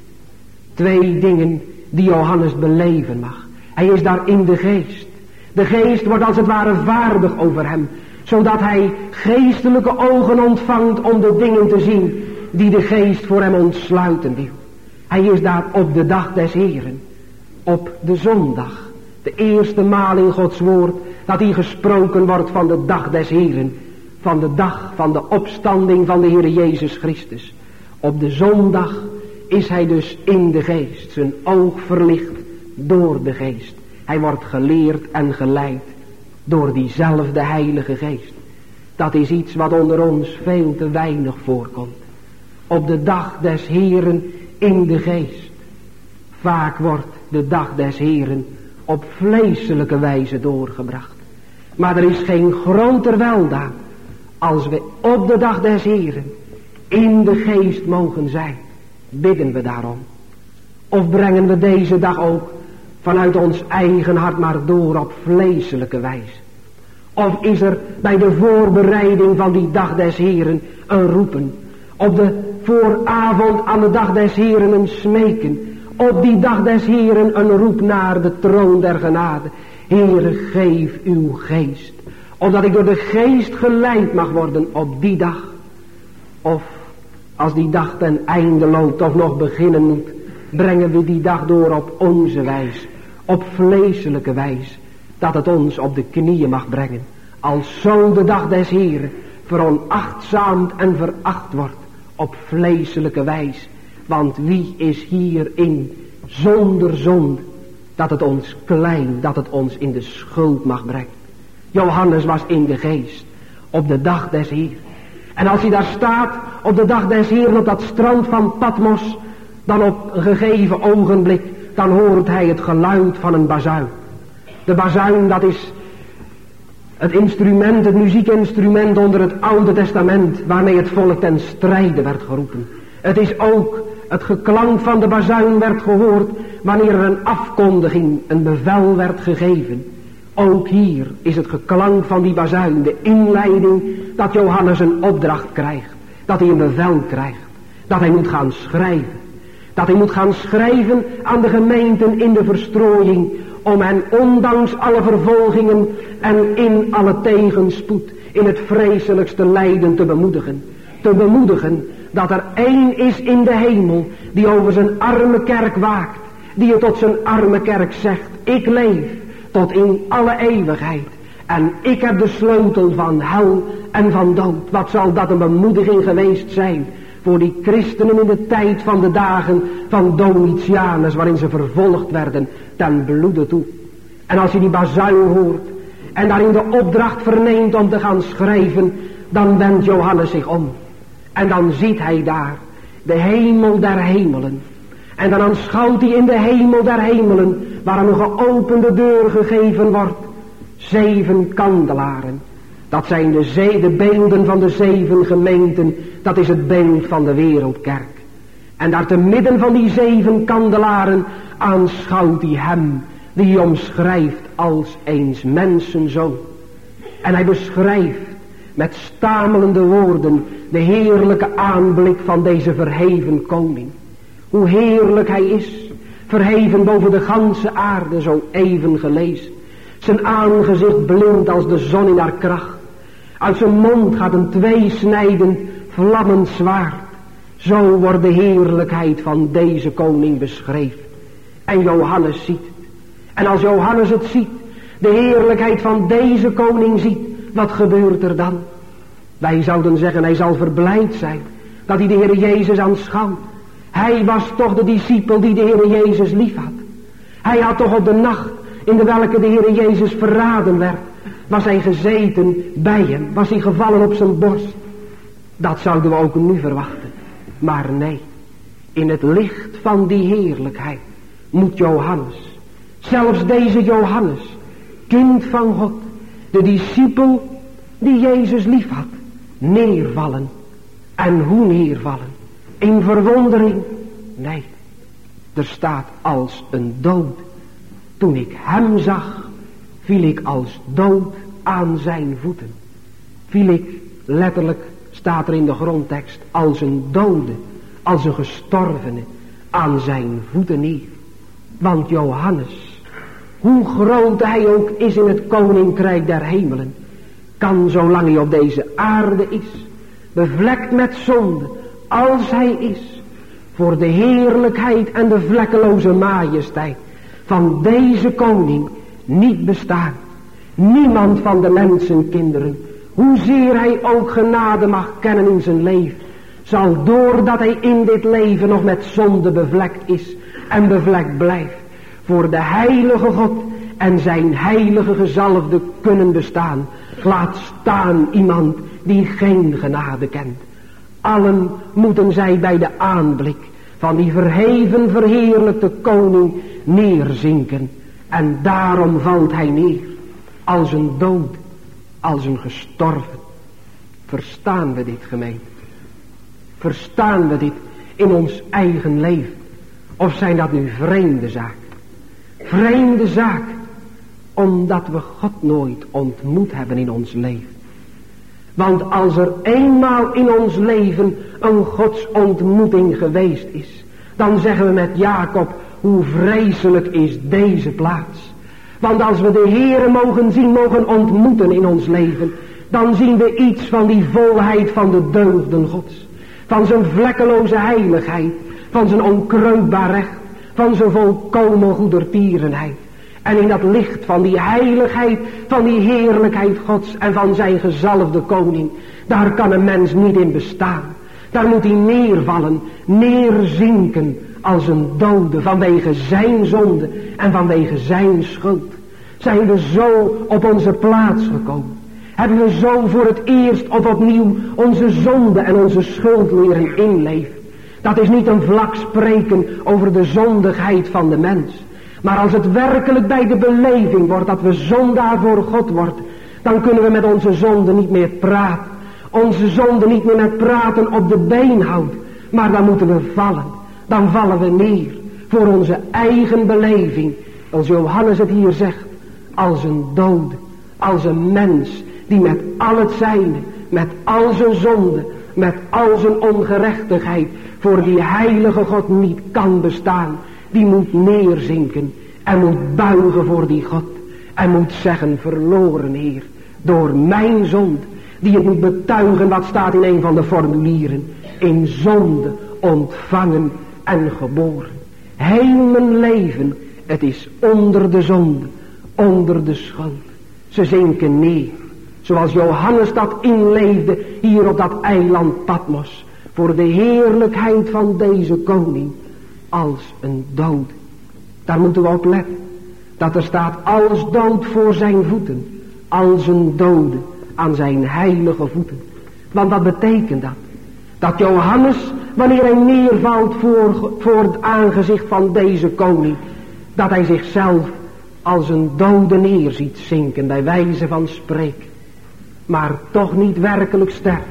Twee dingen die Johannes beleven mag. Hij is daar in de geest. De geest wordt als het ware vaardig over hem, zodat hij geestelijke ogen ontvangt om de dingen te zien die de geest voor hem ontsluiten wil. Hij is daar op de dag des Heren, op de zondag, de eerste maal in Gods woord dat hier gesproken wordt van de dag des Heren, van de dag van de opstanding van de Heer Jezus Christus. Op de zondag is hij dus in de geest, zijn oog verlicht door de geest. Hij wordt geleerd en geleid door diezelfde Heilige Geest. Dat is iets wat onder ons veel te weinig voorkomt. Op de dag des Heren in de geest. Vaak wordt de dag des Heren op vleeselijke wijze doorgebracht. Maar er is geen groter weldaad als we op de dag des Heren in de geest mogen zijn. Bidden we daarom? Of brengen we deze dag ook vanuit ons eigen hart maar door op vleeselijke wijze? Of is er bij de voorbereiding van die dag des Heren een roepen? Op de vooravond aan de dag des Heren een smeken? Op die dag des Heren een roep naar de troon der genade? Heere, geef uw geest, opdat ik door de geest geleid mag worden op die dag. Of als die dag ten einde loopt of nog beginnen moet, brengen we die dag door op onze wijs, op vleeselijke wijs, dat het ons op de knieën mag brengen, als zo de dag des Heren veronachtzaamd en veracht wordt op vleeselijke wijs. Want wie is hierin zonder zonde, dat het ons klein, dat het ons in de schuld mag brengen? Johannes was in de geest op de dag des Heren. En als hij daar staat op de dag des Heren op dat strand van Patmos, Dan op een gegeven ogenblik, dan hoort hij het geluid van een bazuin. De bazuin, dat is het instrument, het muziekinstrument onder het Oude Testament, waarmee het volk ten strijde werd geroepen. Het is ook het geklank van de bazuin werd gehoord wanneer er een afkondiging, een bevel werd gegeven. Ook hier is het geklank van die bazuin, de inleiding dat Johannes een opdracht krijgt. Dat hij een bevel krijgt. Dat hij moet gaan schrijven. Dat hij moet gaan schrijven aan de gemeenten in de verstrooiing, om hen ondanks alle vervolgingen en in alle tegenspoed, in het vreselijkste lijden te bemoedigen. Te bemoedigen dat er één is in de hemel die over zijn arme kerk waakt. Die het tot zijn arme kerk zegt, ik leef tot in alle eeuwigheid. En ik heb de sleutel van hel en van dood. Wat zal dat een bemoediging geweest zijn voor die christenen in de tijd van de dagen van Domitianus, waarin ze vervolgd werden ten bloede toe. En als je die bazuin hoort en daarin de opdracht verneemt om te gaan schrijven, dan wendt Johannes zich om. En dan ziet hij daar de hemel der hemelen. En dan aanschouwt hij in de hemel der hemelen, waar een geopende deur gegeven wordt, 7 kandelaren. Dat zijn de beelden van de 7 gemeenten. Dat is het beeld van de wereldkerk. En daar te midden van die 7 kandelaren aanschouwt hij hem, die hij omschrijft als eens mensenzoon. En hij beschrijft met stamelende woorden de heerlijke aanblik van deze verheven koning. Hoe heerlijk hij is, verheven boven de ganse aarde, zo even gelezen. Zijn aangezicht blind als de zon in haar kracht. Uit zijn mond gaat een tweesnijdend, vlammend zwaard. Zo wordt de heerlijkheid van deze koning beschreven. En Johannes ziet het. En als Johannes het ziet, de heerlijkheid van deze koning ziet, wat gebeurt er dan? Wij zouden zeggen, hij zal verblijd zijn dat hij de Heer Jezus aanschouwt. Hij was toch de discipel die de Heer Jezus lief had. Hij had toch op de nacht in de welke de Heer Jezus verraden werd, was hij gezeten bij hem, was hij gevallen op zijn borst. Dat zouden we ook nu verwachten. Maar nee, in het licht van die heerlijkheid moet Johannes, zelfs deze Johannes, kind van God, de discipel die Jezus lief had, neervallen. En hoe neervallen? In verwondering? Nee, er staat als een dood. Toen ik hem zag, viel ik als dood aan zijn voeten. Viel ik, letterlijk staat er in de grondtekst, als een dode, als een gestorvene, aan zijn voeten neer. Want Johannes, hoe groot hij ook is in het koninkrijk der hemelen, kan zolang hij op deze aarde is, bevlekt met zonde, als hij is, voor de heerlijkheid en de vlekkeloze majesteit van deze koning niet bestaan. Niemand van de mensenkinderen, hoezeer hij ook genade mag kennen in zijn leven, zal doordat hij in dit leven nog met zonde bevlekt is en bevlekt blijft, voor de heilige God en zijn heilige gezalfde kunnen bestaan. Laat staan iemand die geen genade kent. Allen moeten zij bij de aanblik van die verheven verheerlijkte koning neerzinken. En daarom valt hij neer, als een dood, als een gestorven. Verstaan we dit, gemeente? Verstaan we dit in ons eigen leven? Of zijn dat nu vreemde zaken? Vreemde zaken, omdat we God nooit ontmoet hebben in ons leven. Want als er eenmaal in ons leven een godsontmoeting geweest is, dan zeggen we met Jacob, hoe vreselijk is deze plaats. Want als we de Heere mogen zien, mogen ontmoeten in ons leven, dan zien we iets van die volheid van de deugden Gods. Van zijn vlekkeloze heiligheid, van zijn onkreukbaar recht, van zijn volkomen goedertierenheid. En in dat licht van die heiligheid, van die heerlijkheid Gods en van zijn gezalfde koning, daar kan een mens niet in bestaan. Daar moet hij neervallen, neerzinken als een dode vanwege zijn zonde en vanwege zijn schuld. Zijn we zo op onze plaats gekomen? Hebben we zo voor het eerst of opnieuw onze zonde en onze schuld leren inleven? Dat is niet een vlak spreken over de zondigheid van de mens. Maar als het werkelijk bij de beleving wordt dat we zondaar voor God worden, dan kunnen we met onze zonde niet meer praten. Onze zonde niet meer met praten op de been houden. Maar dan moeten we vallen. Dan vallen we neer voor onze eigen beleving. Als Johannes het hier zegt. Als een dode. Als een mens die met al het zijne, met al zijn zonde, met al zijn ongerechtigheid voor die heilige God niet kan bestaan. Die moet neerzinken en moet buigen voor die God. En moet zeggen, verloren Heer, door mijn zonde. Die het moet betuigen, wat staat in een van de formulieren. In zonde ontvangen en geboren. Heel mijn leven, het is onder de zonde, onder de schuld. Ze zinken neer. Zoals Johannes dat inleefde hier op dat eiland Patmos. Voor de heerlijkheid van deze koning. Als een dood. Daar moeten we op letten. Dat er staat als dood voor zijn voeten. Als een dode aan zijn heilige voeten. Want wat betekent dat? Dat Johannes, wanneer hij neervalt voor het aangezicht van deze koning. Dat hij zichzelf als een dode neerziet zinken bij wijze van spreken. Maar toch niet werkelijk sterft.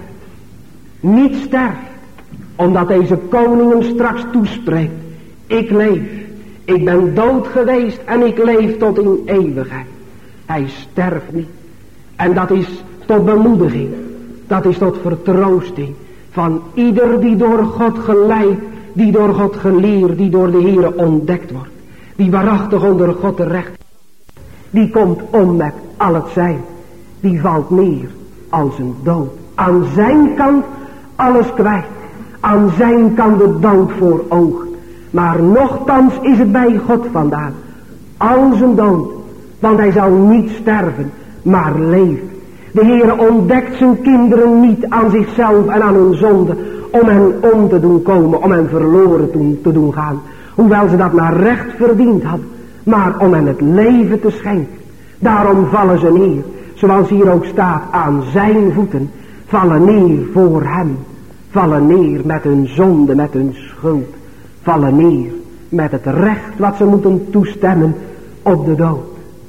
Niet sterft. Omdat deze koning hem straks toespreekt. Ik leef. Ik ben dood geweest en ik leef tot in eeuwigheid. Hij sterft niet. En dat is tot bemoediging. Dat is tot vertroosting. Van ieder die door God geleid. Die door God geleerd. Die door de Heere ontdekt wordt. Die waarachtig onder God terecht. Die komt om met al het zijn. Die valt neer als een dood. Aan zijn kant alles kwijt. Aan zijn kant de dood voor ogen. Maar nochtans is het bij God vandaan. Als een dood. Want hij zal niet sterven, maar leven. De Heere ontdekt zijn kinderen niet aan zichzelf en aan hun zonde. Om hen om te doen komen, om hen verloren te doen gaan. Hoewel ze dat maar recht verdiend hadden. Maar om hen het leven te schenken. Daarom vallen ze neer. Zoals hier ook staat, aan zijn voeten. Vallen neer voor hem. Vallen neer met hun zonde, met hun schuld. Vallen neer met het recht wat ze moeten toestemmen op de dood.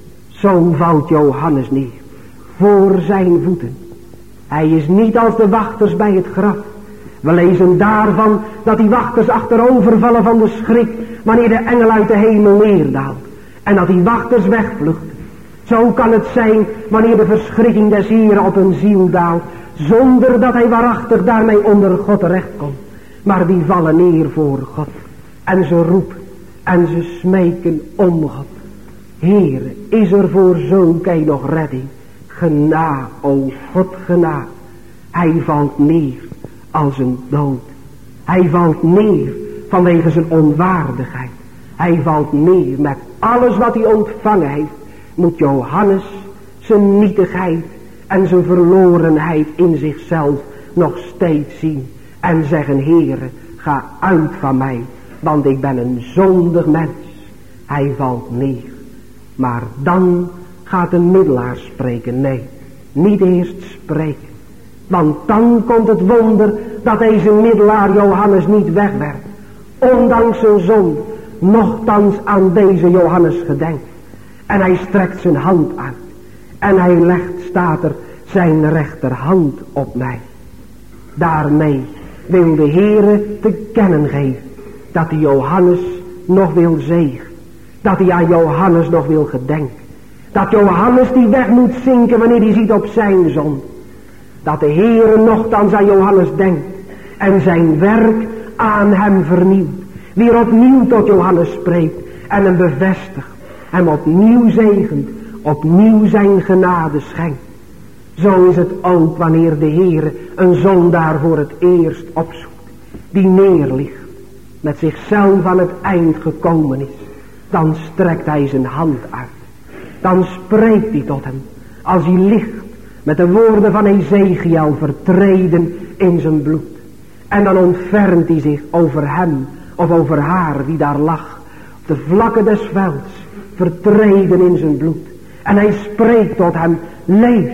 Zo valt Johannes neer. Voor zijn voeten. Hij is niet als de wachters bij het graf. We lezen daarvan dat die wachters achterover vallen van de schrik. Wanneer de engel uit de hemel neerdaalt. En dat die wachters wegvluchten. Zo kan het zijn wanneer de verschrikking des Heeren op een ziel daalt. Zonder dat hij waarachtig daarmee onder God terechtkomt. Maar die vallen neer voor God. En ze roepen. En ze smeken om God. Heere, is er voor zulke nog redding? Genade, o God, genade. Hij valt neer als een dood. Hij valt neer vanwege zijn onwaardigheid. Hij valt neer met alles wat hij ontvangen heeft. Moet Johannes zijn nietigheid en zijn verlorenheid in zichzelf nog steeds zien. En zeggen, Heere, ga uit van mij, want ik ben een zondig mens. Hij valt neer. Maar dan gaat een middelaar spreken. Nee, niet eerst spreken. Want dan komt het wonder dat deze middelaar Johannes niet wegwerpt. Ondanks zijn zonde, nochtans aan deze Johannes gedenkt. En hij strekt zijn hand uit. En hij legt, staat er, zijn rechterhand op mij. Daarmee wil de Heere te kennen geven dat hij Johannes nog wil zegen. Dat hij aan Johannes nog wil gedenken. Dat Johannes die weg moet zinken wanneer hij ziet op zijn zonde. Dat de Heere nochtans aan Johannes denkt. En zijn werk aan hem vernieuwt. Weer opnieuw tot Johannes spreekt. En hem bevestigt. Hem opnieuw zegent. Opnieuw zijn genade schenkt. Zo is het ook wanneer de Heere een zondaar voor het eerst opzoekt. Die neerligt. Met zichzelf aan het eind gekomen is. Dan strekt hij zijn hand uit. Dan spreekt hij tot hem. Als hij ligt met de woorden van Ezekiel vertreden in zijn bloed. En dan ontfermt hij zich over hem of over haar die daar lag. Op de vlakken des velds. Vertreden in zijn bloed. En hij spreekt tot hem. Leef.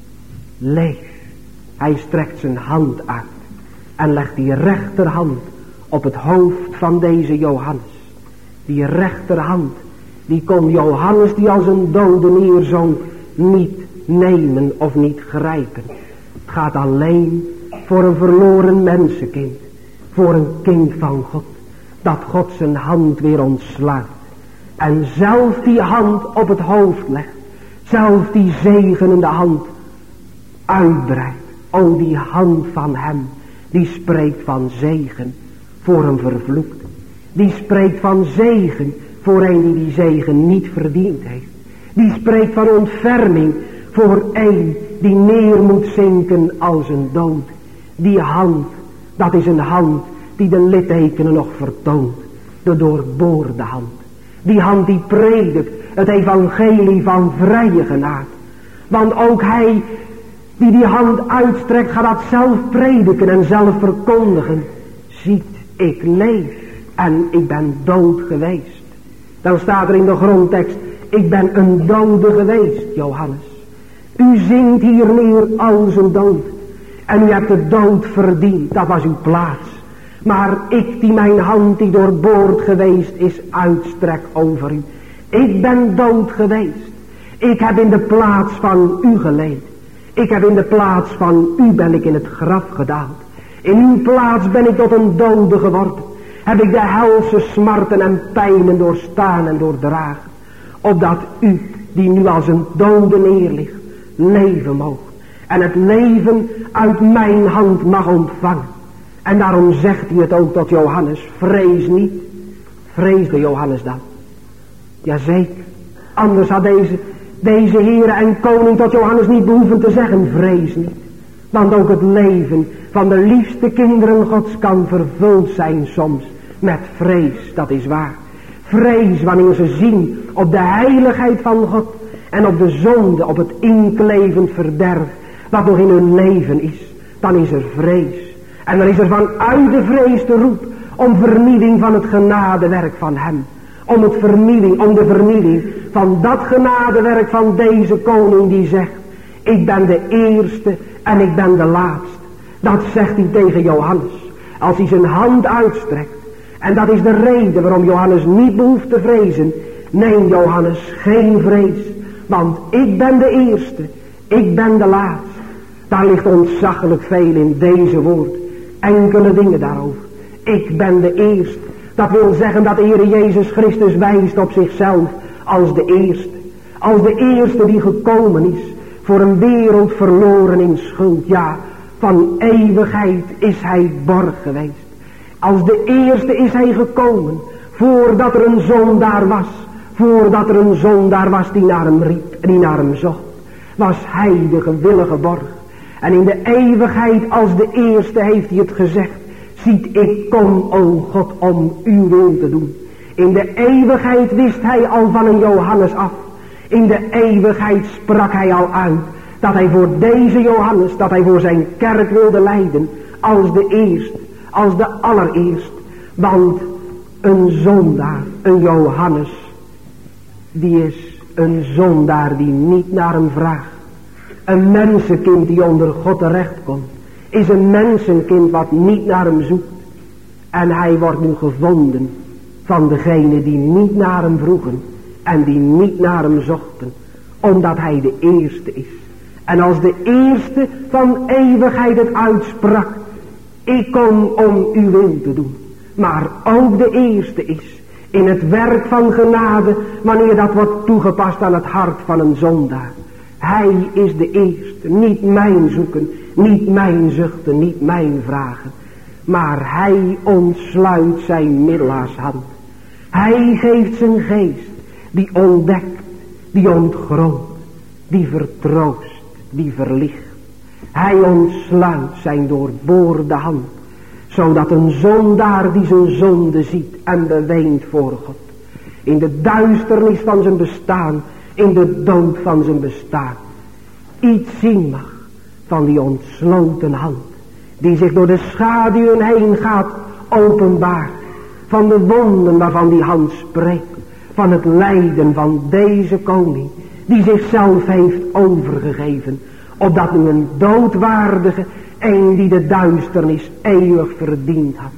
Leef. Hij strekt zijn hand uit. En legt die rechterhand op het hoofd van deze Johannes. Die rechterhand, die kon Johannes die als een dode neerzonk niet nemen of niet grijpen. Het gaat alleen voor een verloren mensenkind, voor een kind van God, dat God zijn hand weer ontsluit. En zelf die hand op het hoofd legt, zelf die zegenende hand uitbreidt. O, die hand van hem, die spreekt van zegen voor een vervloekte. Die spreekt van zegen voor een die zegen niet verdiend heeft. Die spreekt van ontferming voor een die neer moet zinken als een dood. Die hand, dat is een hand die de littekenen nog vertoont. De doorboorde hand. Die hand die predikt het evangelie van vrije genade. Want ook hij die hand uitstrekt gaat dat zelf prediken en zelf verkondigen. Ziet, ik leef en ik ben dood geweest. Dan staat er in de grondtekst, ik ben een dode geweest, Johannes. U zingt hier neer als een dood. En u hebt de dood verdiend, dat was uw plaats. Maar ik die mijn hand die doorboord geweest is uitstrek over u. Ik ben dood geweest. Ik heb in de plaats van u geleefd. Ik heb in de plaats van u ben ik in het graf gedaald. In uw plaats ben ik tot een dode geworden. Heb ik de helse smarten en pijnen doorstaan en doordragen. Opdat u, die nu als een dode neerligt, leven moogt. En het leven uit mijn hand mag ontvangen. En daarom zegt hij het ook tot Johannes. Vrees niet. Vreesde Johannes dan? Jazeker. Anders had deze Heere en koning tot Johannes niet behoeven te zeggen. Vrees niet. Want ook het leven van de liefste kinderen Gods kan vervuld zijn soms met vrees. Dat is waar. Vrees wanneer ze zien op de heiligheid van God. En op de zonde, op het inklevend verderf. Wat nog in hun leven is. Dan is er vrees. En dan is er vanuit de vrees de roep om vernieling van het genadewerk van hem. Om de vernieling van dat genadewerk van deze koning die zegt. Ik ben de eerste en ik ben de laatste. Dat zegt hij tegen Johannes. Als hij zijn hand uitstrekt. En dat is de reden waarom Johannes niet behoeft te vrezen. Neem Johannes geen vrees. Want ik ben de eerste. Ik ben de laatste. Daar ligt ontzaglijk veel in deze woord. Enkele dingen daarover. Ik ben de eerste. Dat wil zeggen dat de Heer Jezus Christus wijst op zichzelf als de eerste. Als de eerste die gekomen is voor een wereld verloren in schuld. Ja, van eeuwigheid is hij borg geweest. Als de eerste is hij gekomen voordat er een zondaar was. Voordat er een zondaar was die naar hem riep en die naar hem zocht. Was hij de gewillige borg. En in de eeuwigheid als de eerste heeft hij het gezegd. Ziet, ik kom, o God, om uw wil te doen. In de eeuwigheid wist hij al van een Johannes af. In de eeuwigheid sprak hij al uit. Dat hij voor deze Johannes, dat hij voor zijn kerk wilde leiden. Als de eerste, als de allereerst. Want een zondaar, een Johannes. Die is een zondaar die niet naar hem vraagt. Een mensenkind die onder God terecht komt. Is een mensenkind wat niet naar hem zoekt. En hij wordt nu gevonden van degene die niet naar hem vroegen. En die niet naar hem zochten. Omdat hij de eerste is. En als de eerste van eeuwigheid het uitsprak. Ik kom om uw wil te doen. Maar ook de eerste is. In het werk van genade. Wanneer dat wordt toegepast aan het hart van een zondaar. Hij is de eerste. Niet mijn zoeken. Niet mijn zuchten. Niet mijn vragen. Maar hij ontsluit zijn middelaarshand. Hij geeft zijn geest. Die ontdekt. Die ontgrondt. Die vertroost. Die verlicht. Hij ontsluit zijn doorboorde hand. Zodat een zondaar die zijn zonde ziet en beweent voor God. In de duisternis van zijn bestaan. In de dood van zijn bestaan. Iets zien mag van die ontsloten hand. Die zich door de schaduwen heen gaat openbaar. Van de wonden waarvan die hand spreekt. Van het lijden van deze koning. Die zichzelf heeft overgegeven. Opdat nu een doodwaardige. Een die de duisternis eeuwig verdiend had.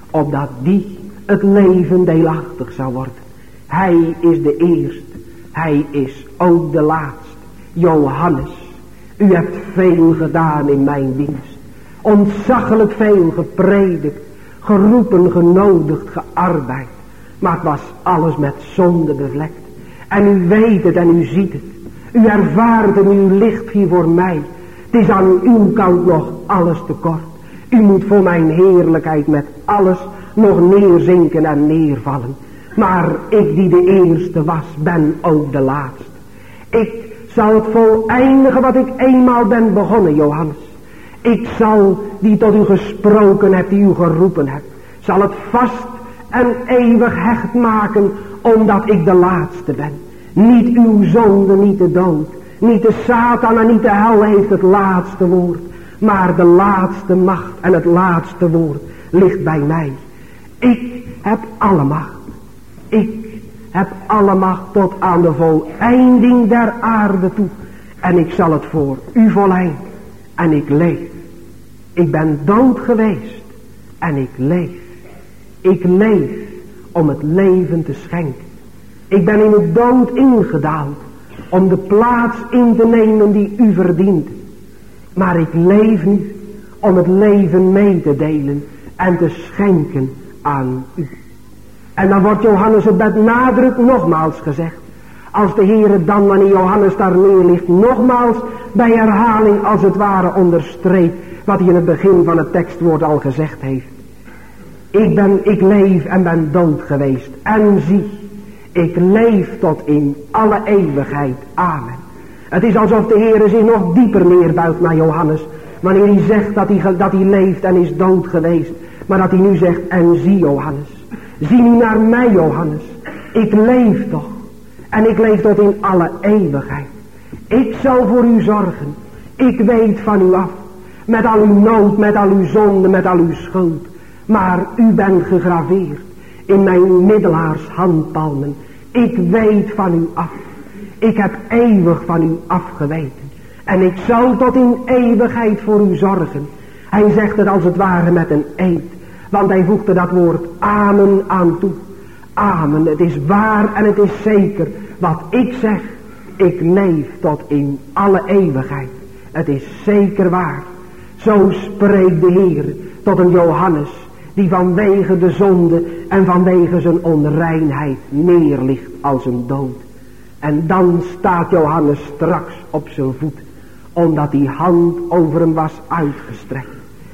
opdat die het leven deelachtig zou worden. Hij is de eerste, hij is ook de laatste. Johannes, u hebt veel gedaan in mijn dienst. Ontzaglijk veel gepredikt, geroepen, genodigd, gearbeid. Maar het was alles met zonde bevlekt. En u weet het en u ziet het. U ervaart het en u ligt hier voor mij. Het is aan uw kant nog alles tekort. U moet voor mijn heerlijkheid met alles nog neerzinken en neervallen. Maar ik die de eerste was, ben ook de laatste. Ik zal het voleindigen wat ik eenmaal ben begonnen, Johannes. Ik zal die tot u gesproken heb, die u geroepen hebt, zal het vast en eeuwig hecht maken, omdat ik de laatste ben. Niet uw zonde, niet de dood, niet de Satan en niet de hel heeft het laatste woord. Maar de laatste macht en het laatste woord ligt bij mij. Ik heb alle macht. Ik heb alle macht tot aan de voleinding der aarde toe. En ik zal het voor u volleinden. En ik leef. Ik ben dood geweest. En ik leef. Ik leef om het leven te schenken. Ik ben in de dood ingedaald. Om de plaats in te nemen die u verdient. Maar ik leef nu om het leven mee te delen. En te schenken aan u. En dan wordt Johannes het met nadruk nogmaals gezegd. Als de Heere dan, wanneer Johannes daar neer ligt, nogmaals bij herhaling als het ware onderstreept wat hij in het begin van het tekstwoord al gezegd heeft. Ik leef en ben dood geweest. En zie, ik leef tot in alle eeuwigheid. Amen. Het is alsof de Heere zich nog dieper neerbuigt naar Johannes. Wanneer hij zegt dat hij leeft en is dood geweest. Maar dat hij nu zegt, en zie Johannes. Zie nu naar mij, Johannes. Ik leef toch. En ik leef tot in alle eeuwigheid. Ik zal voor u zorgen. Ik weet van u af. Met al uw nood, met al uw zonde, met al uw schuld. Maar u bent gegraveerd in mijn middelaars handpalmen. Ik weet van u af. Ik heb eeuwig van u afgeweten. En ik zal tot in eeuwigheid voor u zorgen. Hij zegt het als het ware met een eed. Want hij voegde dat woord amen aan toe. Amen, het is waar en het is zeker. Wat ik zeg, ik leef tot in alle eeuwigheid. Het is zeker waar. Zo spreekt de Heer tot een Johannes die vanwege de zonde en vanwege zijn onreinheid neerligt als een dood. En dan staat Johannes straks op zijn voet, omdat die hand over hem was uitgestrekt.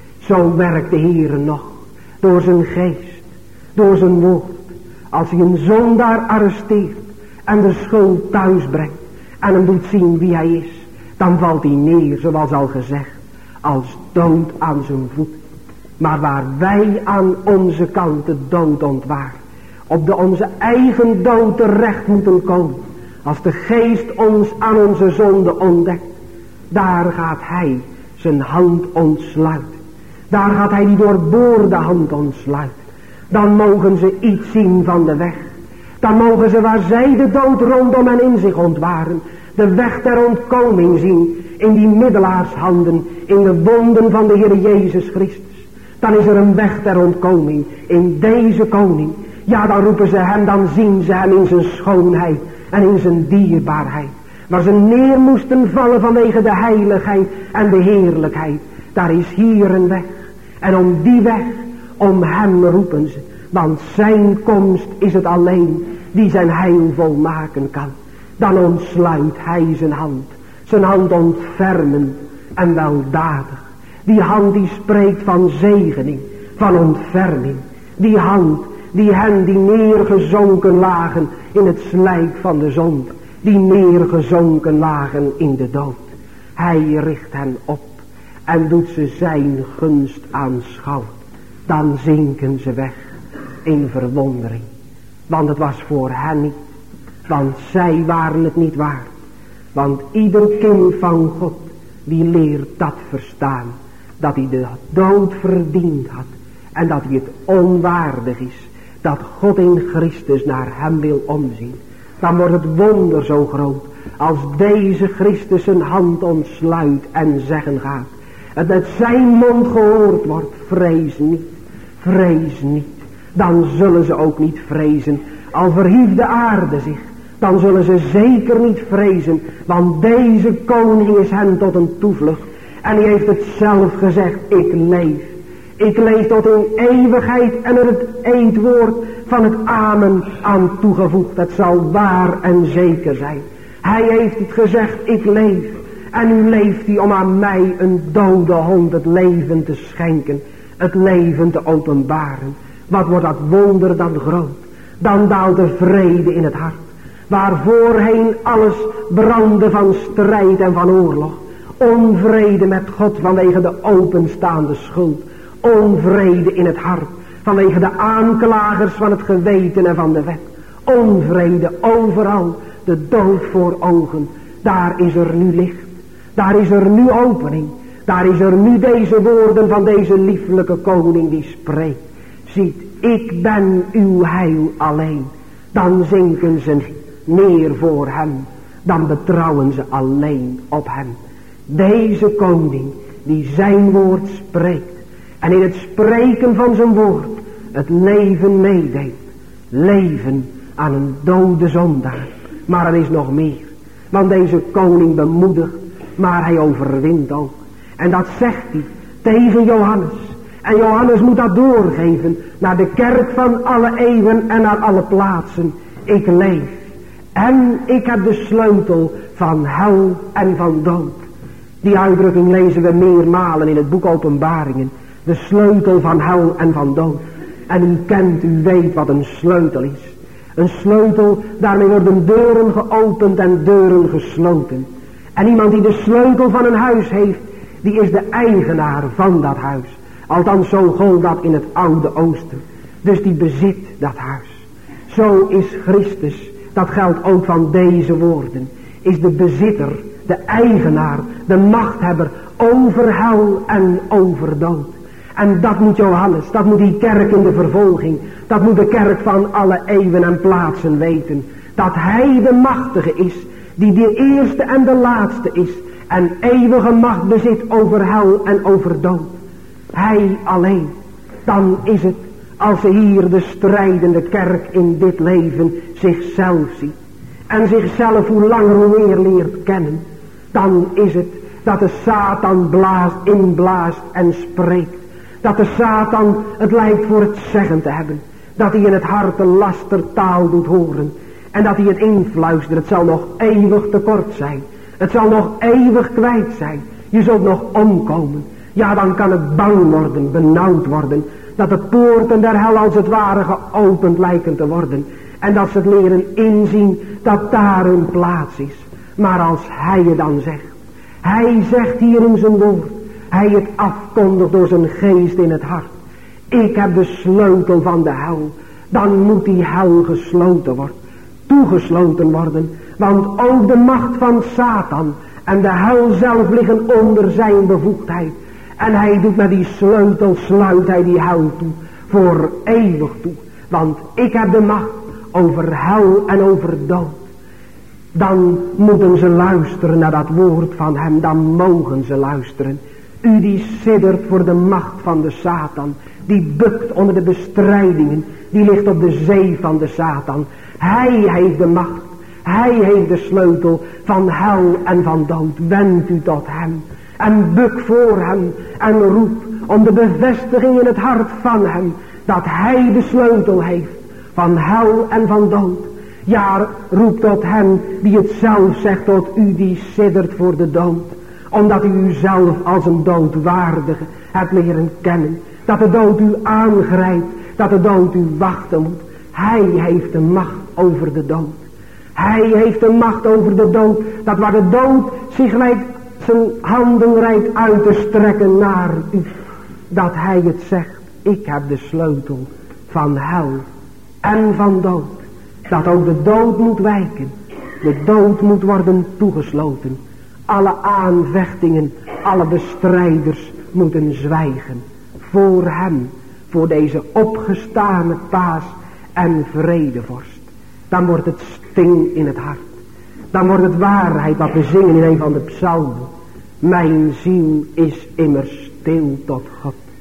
Zo werkt de Heer nog, door zijn geest, door zijn woord. Als hij een zondaar arresteert en de schuld thuis brengt en hem doet zien wie hij is, dan valt hij neer, zoals al gezegd, als dood aan zijn voet. Maar waar wij aan onze kant de dood ontwaar, op onze eigen dood terecht moeten komen, als de geest ons aan onze zonde ontdekt, daar gaat hij zijn hand ontsluiten. Daar gaat hij die doorboorde hand ontsluiten. Dan mogen ze iets zien van de weg. Dan mogen ze waar zij de dood rondom en in zich ontwaren, de weg der ontkoming zien in die middelaarshanden, in de wonden van de Heer Jezus Christus. Dan is er een weg der ontkoming in deze koning. Ja, dan roepen ze hem, dan zien ze hem in zijn schoonheid en in zijn dierbaarheid. Waar ze neer moesten vallen vanwege de heiligheid en de heerlijkheid. Daar is hier een weg. En om die weg, om hem roepen ze. Want zijn komst is het alleen die zijn heil volmaken kan. Dan ontsluit hij zijn hand. Zijn hand ontfermend en weldadig. Die hand die spreekt van zegening, van ontferming. Die hand die hen die neergezonken lagen in het slijk van de zonde. Die neergezonken lagen in de dood. Hij richt hen op en doet ze zijn gunst aanschouwen. Dan zinken ze weg in verwondering. Want het was voor hen niet. Want zij waren het niet waard. Want ieder kind van God die leert dat verstaan. Dat hij de dood verdiend had. En dat hij het onwaardig is. Dat God in Christus naar hem wil omzien. Dan wordt het wonder zo groot. Als deze Christus zijn hand ontsluit en zeggen gaat. Het met zijn mond gehoord wordt. Vrees niet. vrees niet. Dan zullen ze ook niet vrezen. Al verhief de aarde zich, dan zullen ze zeker niet vrezen. Want deze koning is hen tot een toevlucht. En hij heeft het zelf gezegd, ik leef. Ik leef tot in eeuwigheid en er het eedwoord van het amen aan toegevoegd. Het zal waar en zeker zijn. Hij heeft het gezegd, ik leef. En nu leeft hij om aan mij een dode hond het leven te schenken. Het leven te openbaren. Wat wordt dat wonder dan groot. Dan daalt de vrede in het hart. Waar voorheen alles brandde van strijd en van oorlog. Onvrede met God vanwege de openstaande schuld. Onvrede in het hart vanwege de aanklagers van het geweten en van de wet. Onvrede overal, de dood voor ogen. Daar is er nu licht. Daar is er nu opening. Daar is er nu deze woorden van deze lieflijke koning die spreekt. Ziet, ik ben uw heil alleen. Dan zinken ze neer voor hem. Dan betrouwen ze alleen op hem. Deze koning die zijn woord spreekt. En in het spreken van zijn woord het leven meedeelt. Leven aan een dode zondaar. Maar er is nog meer. Want deze koning bemoedigt, maar hij overwint ook. En dat zegt hij tegen Johannes. En Johannes moet dat doorgeven naar de kerk van alle eeuwen en naar alle plaatsen. Ik leef. En ik heb de sleutel van hel en van dood. Die uitdrukking lezen we meermalen in het boek Openbaringen. De sleutel van hel en van dood. En u kent, u weet wat een sleutel is. Een sleutel, daarmee worden deuren geopend en deuren gesloten. En iemand die de sleutel van een huis heeft, die is de eigenaar van dat huis. Althans, zo gold dat in het oude Oosten. Dus die bezit dat huis. Zo is Christus, dat geldt ook van deze woorden, is de bezitter, de eigenaar, de machthebber over hel en over dood. En dat moet Johannes, dat moet die kerk in de vervolging, dat moet de kerk van alle eeuwen en plaatsen weten. Dat hij de machtige is, die de eerste en de laatste is en eeuwige macht bezit over hel en over dood. Hij alleen. Dan is het, als hier de strijdende kerk in dit leven zichzelf ziet. En zichzelf hoe langer hoe meer leert kennen. Dan is het dat de Satan inblaast en spreekt. Dat de Satan het lijkt voor het zeggen te hebben. Dat hij in het hart de lastertaal doet horen. En dat hij het influistert. Het zal nog eeuwig tekort zijn. Het zal nog eeuwig kwijt zijn. Je zult nog omkomen. Ja, dan kan het bang worden, benauwd worden. Dat de poorten der hel als het ware geopend lijken te worden. En dat ze het leren inzien dat daar hun plaats is. Maar als hij je dan zegt. Hij zegt hier in zijn woord. Hij het afkondigt door zijn geest in het hart. Ik heb de sleutel van de hel. Dan moet die hel gesloten worden. Toegesloten worden. Want ook de macht van Satan en de hel zelf liggen onder zijn bevoegdheid. En hij doet met die sleutel, sluit hij die hel toe. Voor eeuwig toe. Want ik heb de macht over hel en over dood. Dan moeten ze luisteren naar dat woord van hem. Dan mogen ze luisteren. U die siddert voor de macht van de Satan. Die bukt onder de bestrijdingen. Die ligt op de zee van de Satan. Hij heeft de macht. Hij heeft de sleutel van hel en van dood. Wend u tot hem. En buk voor hem. En roep om de bevestiging in het hart van hem. Dat hij de sleutel heeft. Van hel en van dood. Ja, roep tot hem die het zelf zegt. Tot u die siddert voor de dood. Omdat u uzelf als een doodwaardige hebt leren kennen. Dat de dood u aangrijpt. Dat de dood u wachten moet. Hij heeft de macht over de dood. Hij heeft de macht over de dood. Dat waar de dood zich lijkt zijn handen reikt uit te strekken naar u. Dat hij het zegt. Ik heb de sleutel van hel en van dood. Dat ook de dood moet wijken. De dood moet worden toegesloten. Alle aanvechtingen, alle bestrijders moeten zwijgen. Voor hem, voor deze opgestane paas en vredevorst. Dan wordt het sting in het hart. Dan wordt het waarheid wat we zingen in een van de psalmen. Mijn ziel is immers stil tot God.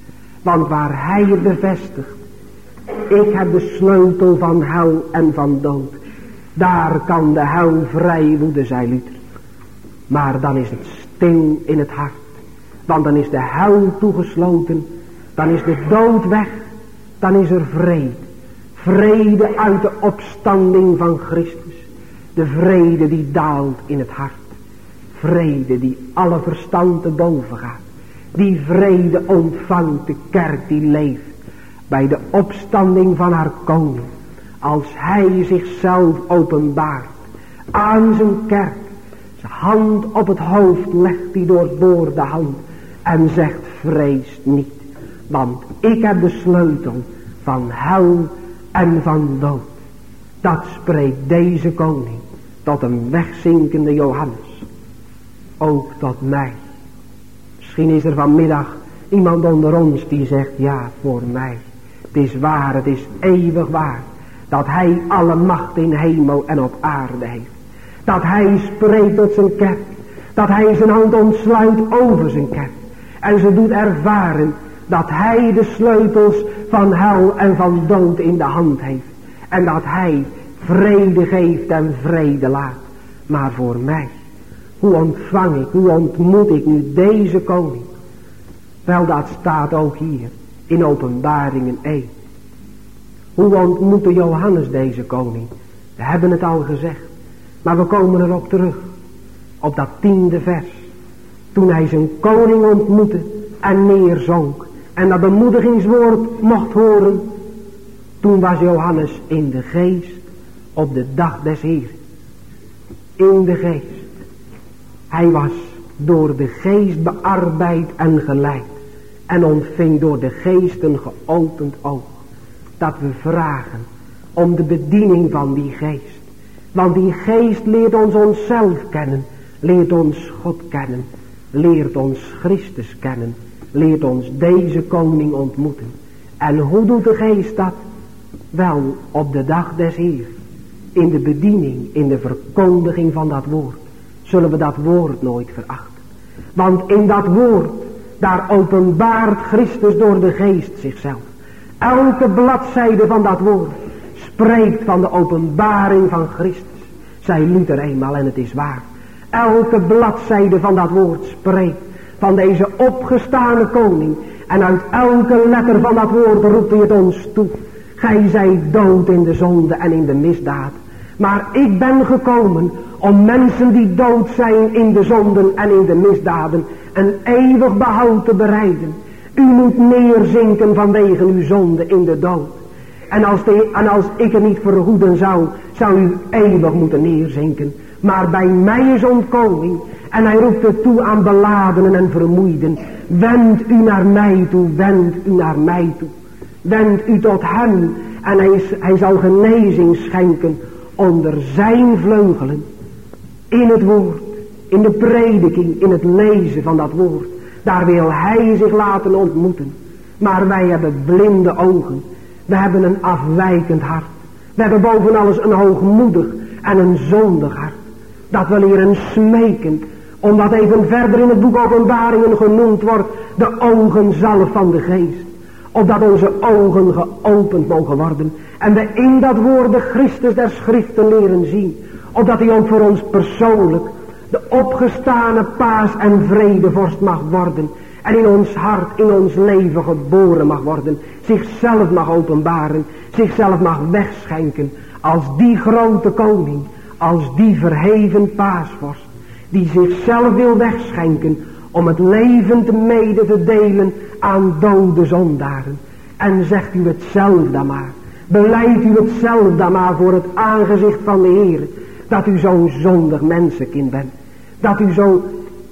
Want waar hij het bevestigt, ik heb de sleutel van hel en van dood. Daar kan de hel vrij woeden, zei Luther. Maar dan is het stil in het hart. Want dan is de hel toegesloten. Dan is de dood weg. Dan is er vrede. Vrede uit de opstanding van Christus. De vrede die daalt in het hart. Vrede die alle verstand te boven gaat. Die vrede ontvangt de kerk die leeft. Bij de opstanding van haar koning. Als hij zichzelf openbaart. Aan zijn kerk. Zijn hand op het hoofd legt die doorboorde hand. En zegt vrees niet. Want ik heb de sleutel van hel en van dood. Dat spreekt deze koning tot een wegzinkende Johannes. Ook tot mij. Misschien is er vanmiddag iemand onder ons die zegt ja voor mij. Het is waar, het is eeuwig waar. Dat hij alle macht in hemel en op aarde heeft. Dat hij spreekt tot zijn kerk. Dat hij zijn hand ontsluit over zijn kerk. En ze doet ervaren dat hij de sleutels van hel en van dood in de hand heeft. En dat hij vrede geeft en vrede laat. Maar voor mij, hoe ontvang ik, hoe ontmoet ik nu deze koning? Wel, dat staat ook hier in Openbaringen 1. Hoe ontmoette Johannes deze koning? We hebben het al gezegd. Maar we komen erop terug. Op dat 10e vers. Toen hij zijn koning ontmoette en neerzonk. En dat bemoedigingswoord mocht horen. Toen was Johannes in de geest op de dag des Heeren. In de geest. Hij was door de geest bearbeid en geleid. En ontving door de geest een geopend oog. Dat we vragen om de bediening van die geest. Want die geest leert ons onszelf kennen. Leert ons God kennen. Leert ons Christus kennen. Leert ons deze koning ontmoeten. En hoe doet de geest dat? Wel, op de dag des Heeren. In de bediening, in de verkondiging van dat woord. Zullen we dat woord nooit verachten. Want in dat woord, daar openbaart Christus door de geest zichzelf. Elke bladzijde van dat woord spreekt van de openbaring van Christus. Zei Luther eenmaal, en het is waar. Elke bladzijde van dat woord spreekt van deze opgestane koning. En uit elke letter van dat woord roept hij het ons toe. Gij zijt dood in de zonde en in de misdaad. Maar ik ben gekomen om mensen die dood zijn in de zonden en in de misdaden een eeuwig behoud te bereiden. U moet neerzinken vanwege uw zonde in de dood. En als ik het niet verhoeden zou u eeuwig moeten neerzinken. Maar bij mij is ontkoming. En hij roept het toe aan beladenen en vermoeiden. Wend u naar mij toe, wend u naar mij toe. Wend u tot hem. En hij zal genezing schenken onder zijn vleugelen. In het woord, in de prediking, in het lezen van dat woord. Daar wil hij zich laten ontmoeten. Maar wij hebben blinde ogen. We hebben een afwijkend hart. We hebben boven alles een hoogmoedig en een zondig hart. Dat we leren smeken. Omdat even verder in het boek Openbaringen genoemd wordt. De ogenzalf van de geest. Opdat onze ogen geopend mogen worden. En we in dat woord de Christus der schriften leren zien. Opdat hij ook voor ons persoonlijk de opgestane paas en vredevorst mag worden. En in ons hart, in ons leven geboren mag worden. Zichzelf mag openbaren. Zichzelf mag wegschenken. Als die grote koning. Als die verheven paasvorst. Die zichzelf wil wegschenken. Om het leven mede te delen aan dode zondaren. En zegt u het zelf dan maar. Belijdt u het zelf dan maar voor het aangezicht van de Heer. Dat u zo'n zondig mensenkind bent. Dat u zo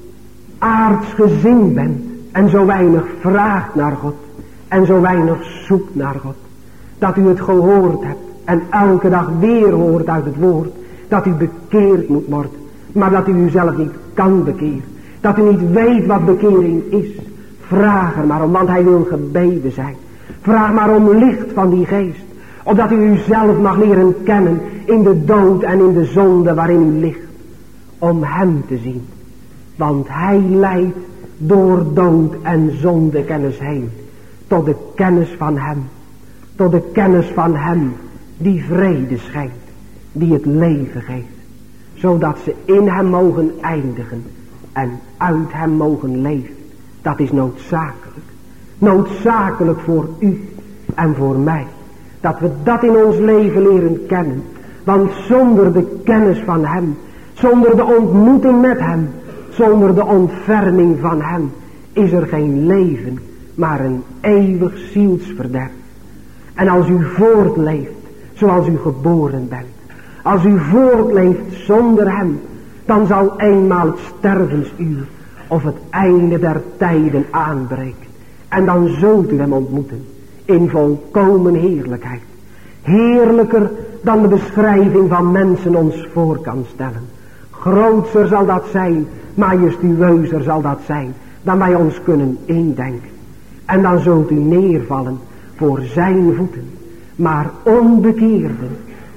aardsgezind bent. En zo weinig vraagt naar God. En zo weinig zoekt naar God. Dat u het gehoord hebt. En elke dag weer hoort uit het woord. Dat u bekeerd moet worden. Maar dat u uzelf niet kan bekeren. Dat u niet weet wat bekering is. Vraag er maar om, want hij wil gebeden zijn. Vraag maar om licht van die geest. Opdat u uzelf mag leren kennen in de dood en in de zonde waarin u ligt. Om hem te zien. Want hij leidt door dood en zondekennis heen. tot de kennis van hem. Tot de kennis van hem die vrede schenkt, die het leven geeft. Zodat ze in hem mogen eindigen en uit hem mogen leven. Dat is noodzakelijk. Noodzakelijk voor u en voor mij. Dat we dat in ons leven leren kennen. Want zonder de kennis van hem, zonder de ontmoeting met hem, zonder de ontferming van hem, is er geen leven, maar een eeuwig zielsverderf. En als u voortleeft zoals u geboren bent, als u voortleeft zonder hem, dan zal eenmaal het stervensuur of het einde der tijden aanbreken. En dan zult u hem ontmoeten in volkomen heerlijkheid. Heerlijker dan de beschrijving van mensen ons voor kan stellen. Grootser zal dat zijn, majestueuzer zal dat zijn, dan wij ons kunnen indenken. En dan zult u neervallen voor zijn voeten. Maar onbekeerden,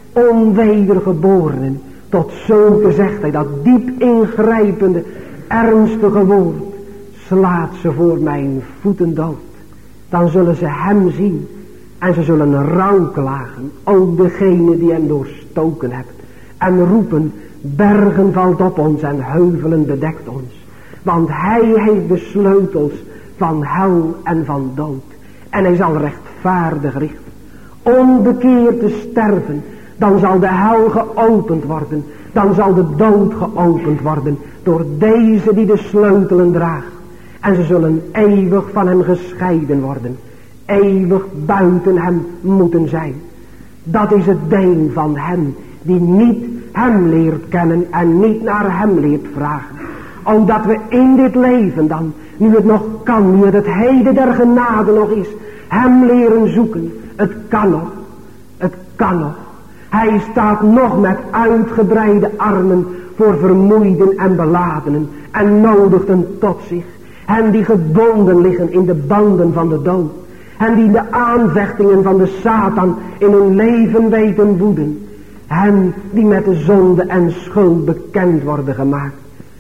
onwedergeborenen, tot zulke zegt hij, dat diep ingrijpende, ernstige woord, slaat ze voor mijn voeten dood. Dan zullen ze hem zien en ze zullen rouw klagen, ook degene die hem doorstoken hebt. En roepen, bergen valt op ons en heuvelen bedekt ons. Want hij heeft de sleutels van hel en van dood. En hij zal rechtvaardig richten. Onbekeerd te sterven, dan zal de hel geopend worden. Dan zal de dood geopend worden door deze die de sleutelen draagt. En ze zullen eeuwig van hem gescheiden worden. Eeuwig buiten hem moeten zijn. Dat is het deel van hen die niet hem leert kennen en niet naar hem leert vragen. Omdat we in dit leven dan, nu het nog kan, nu het heden der genade nog is, hem leren zoeken. Het kan nog. Het kan nog. Hij staat nog met uitgebreide armen voor vermoeiden en beladenen en nodigt hen tot zich. Hen die gebonden liggen in de banden van de dood. Hen die de aanvechtingen van de Satan in hun leven weten woeden. Hen die met de zonde en schuld bekend worden gemaakt.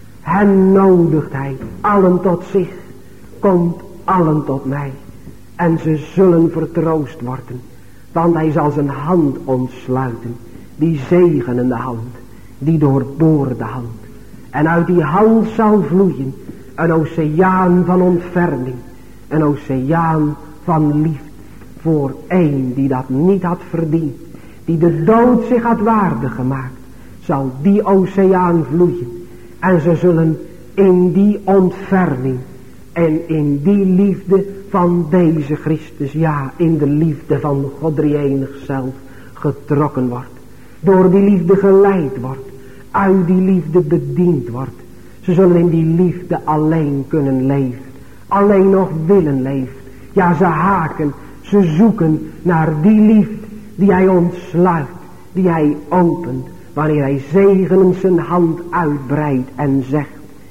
Hen nodigt hij allen tot zich. Komt allen tot mij. En ze zullen vertroost worden. Want hij zal zijn hand ontsluiten. Die zegenende hand. Die doorboorde hand. En uit die hand zal vloeien een oceaan van ontferming. Een oceaan van liefde. Voor een die dat niet had verdiend. Die de dood zich had waardig gemaakt. Zal die oceaan vloeien. En ze zullen in die ontferming. En in die liefde van deze Christus. Ja, in de liefde van God drie-enig zelf getrokken wordt. Door die liefde geleid wordt. Uit die liefde bediend wordt. Ze zullen in die liefde alleen kunnen leven. Alleen nog willen leven. Ja, ze haken. Ze zoeken naar die liefde die hij ontsluit. Die hij opent. Wanneer hij zegenend zijn hand uitbreidt en zegt.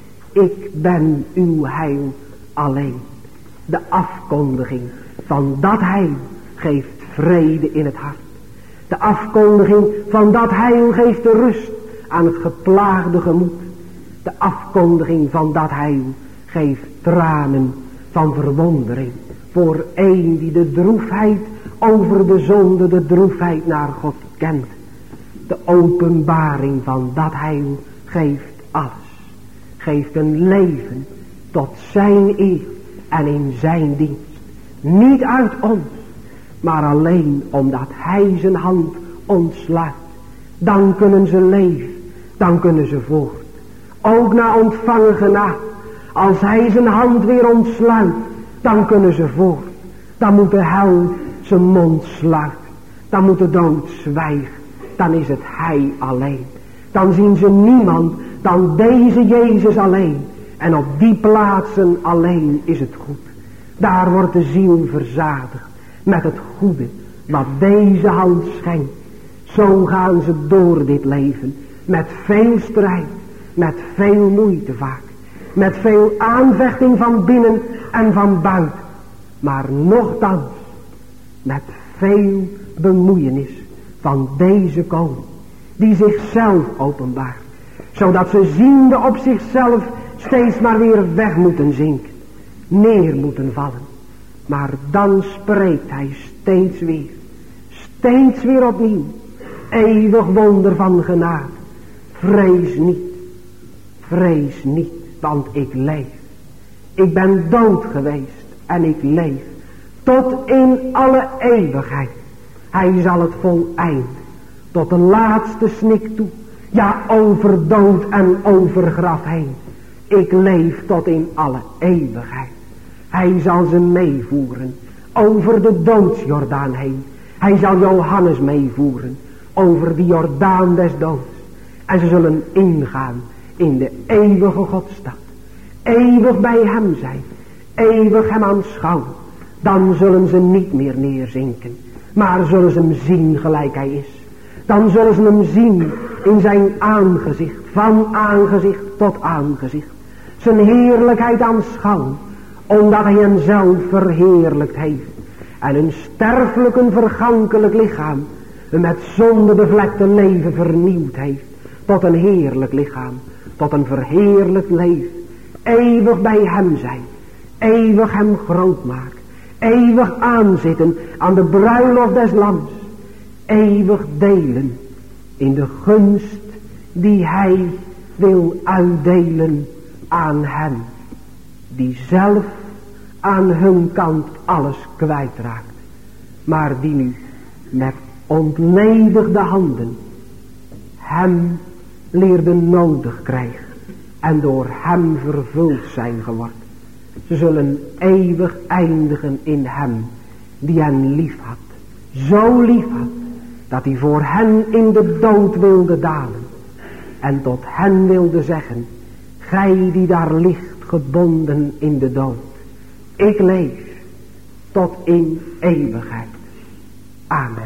Ik ben uw heil alleen. De afkondiging van dat heil geeft vrede in het hart. De afkondiging van dat heil geeft de rust aan het geplaagde gemoed. De afkondiging van dat heil geeft tranen van verwondering. Voor een die de droefheid over de zonde, de droefheid naar God kent. De openbaring van dat heil geeft alles. Geeft een leven tot zijn eer en in zijn dienst. Niet uit ons, maar alleen omdat hij zijn hand ontsluit. Dan kunnen ze leven, dan kunnen ze voort. Ook na ontvangen genade. Als hij zijn hand weer ontsluit, dan kunnen ze voort. Dan moet de hel zijn mond sluiten. Dan moet de dood zwijgen. Dan is het hij alleen. Dan zien ze niemand dan deze Jezus alleen. En op die plaatsen alleen is het goed. Daar wordt de ziel verzadigd met het goede wat deze hand schenkt. Zo gaan ze door dit leven met veel strijd, met veel moeite vaak. Met veel aanvechting van binnen en van buiten. Maar nochtans met veel bemoeienis van deze koning. Die zichzelf openbaart. Zodat ze ziende op zichzelf steeds maar weer weg moeten zinken. Neer moeten vallen. Maar dan spreekt hij steeds weer opnieuw. Eeuwig wonder van genade. Vrees niet, want ik leef. Ik ben dood geweest en ik leef. Tot in alle eeuwigheid. Hij zal het voleinden. Tot de laatste snik toe. Ja, over dood en over graf heen. Ik leef tot in alle eeuwigheid. Hij zal ze meevoeren. Over de doodsjordaan heen. Hij zal Johannes meevoeren. Over die Jordaan des doods. En ze zullen ingaan in de eeuwige Godstad. Eeuwig bij hem zijn. Eeuwig hem aanschouwen. Dan zullen ze niet meer neerzinken. Maar zullen ze hem zien gelijk hij is. Dan zullen ze hem zien in zijn aangezicht. Van aangezicht tot aangezicht. Zijn heerlijkheid aanschouwen. Omdat hij hem zelf verheerlijkt heeft. En een sterfelijk, een vergankelijk lichaam. Met zonde bevlekte leven vernieuwd heeft. Tot een heerlijk lichaam. Tot een verheerlijkt leven. Eeuwig bij hem zijn. Eeuwig hem groot maken. Eeuwig aanzitten aan de bruiloft des lams. Eeuwig delen in de gunst die hij wil uitdelen aan hen. Die zelf aan hun kant alles kwijtraakt. Maar die nu met ontledigde handen hem leerden nodig krijgen. En door hem vervuld zijn geworden. Ze zullen eeuwig eindigen in hem die hen lief had. Zo lief had dat hij voor hen in de dood wilde dalen. En tot hen wilde zeggen. Gij die daar ligt gebonden in de dood. Ik leef tot in eeuwigheid. Amen.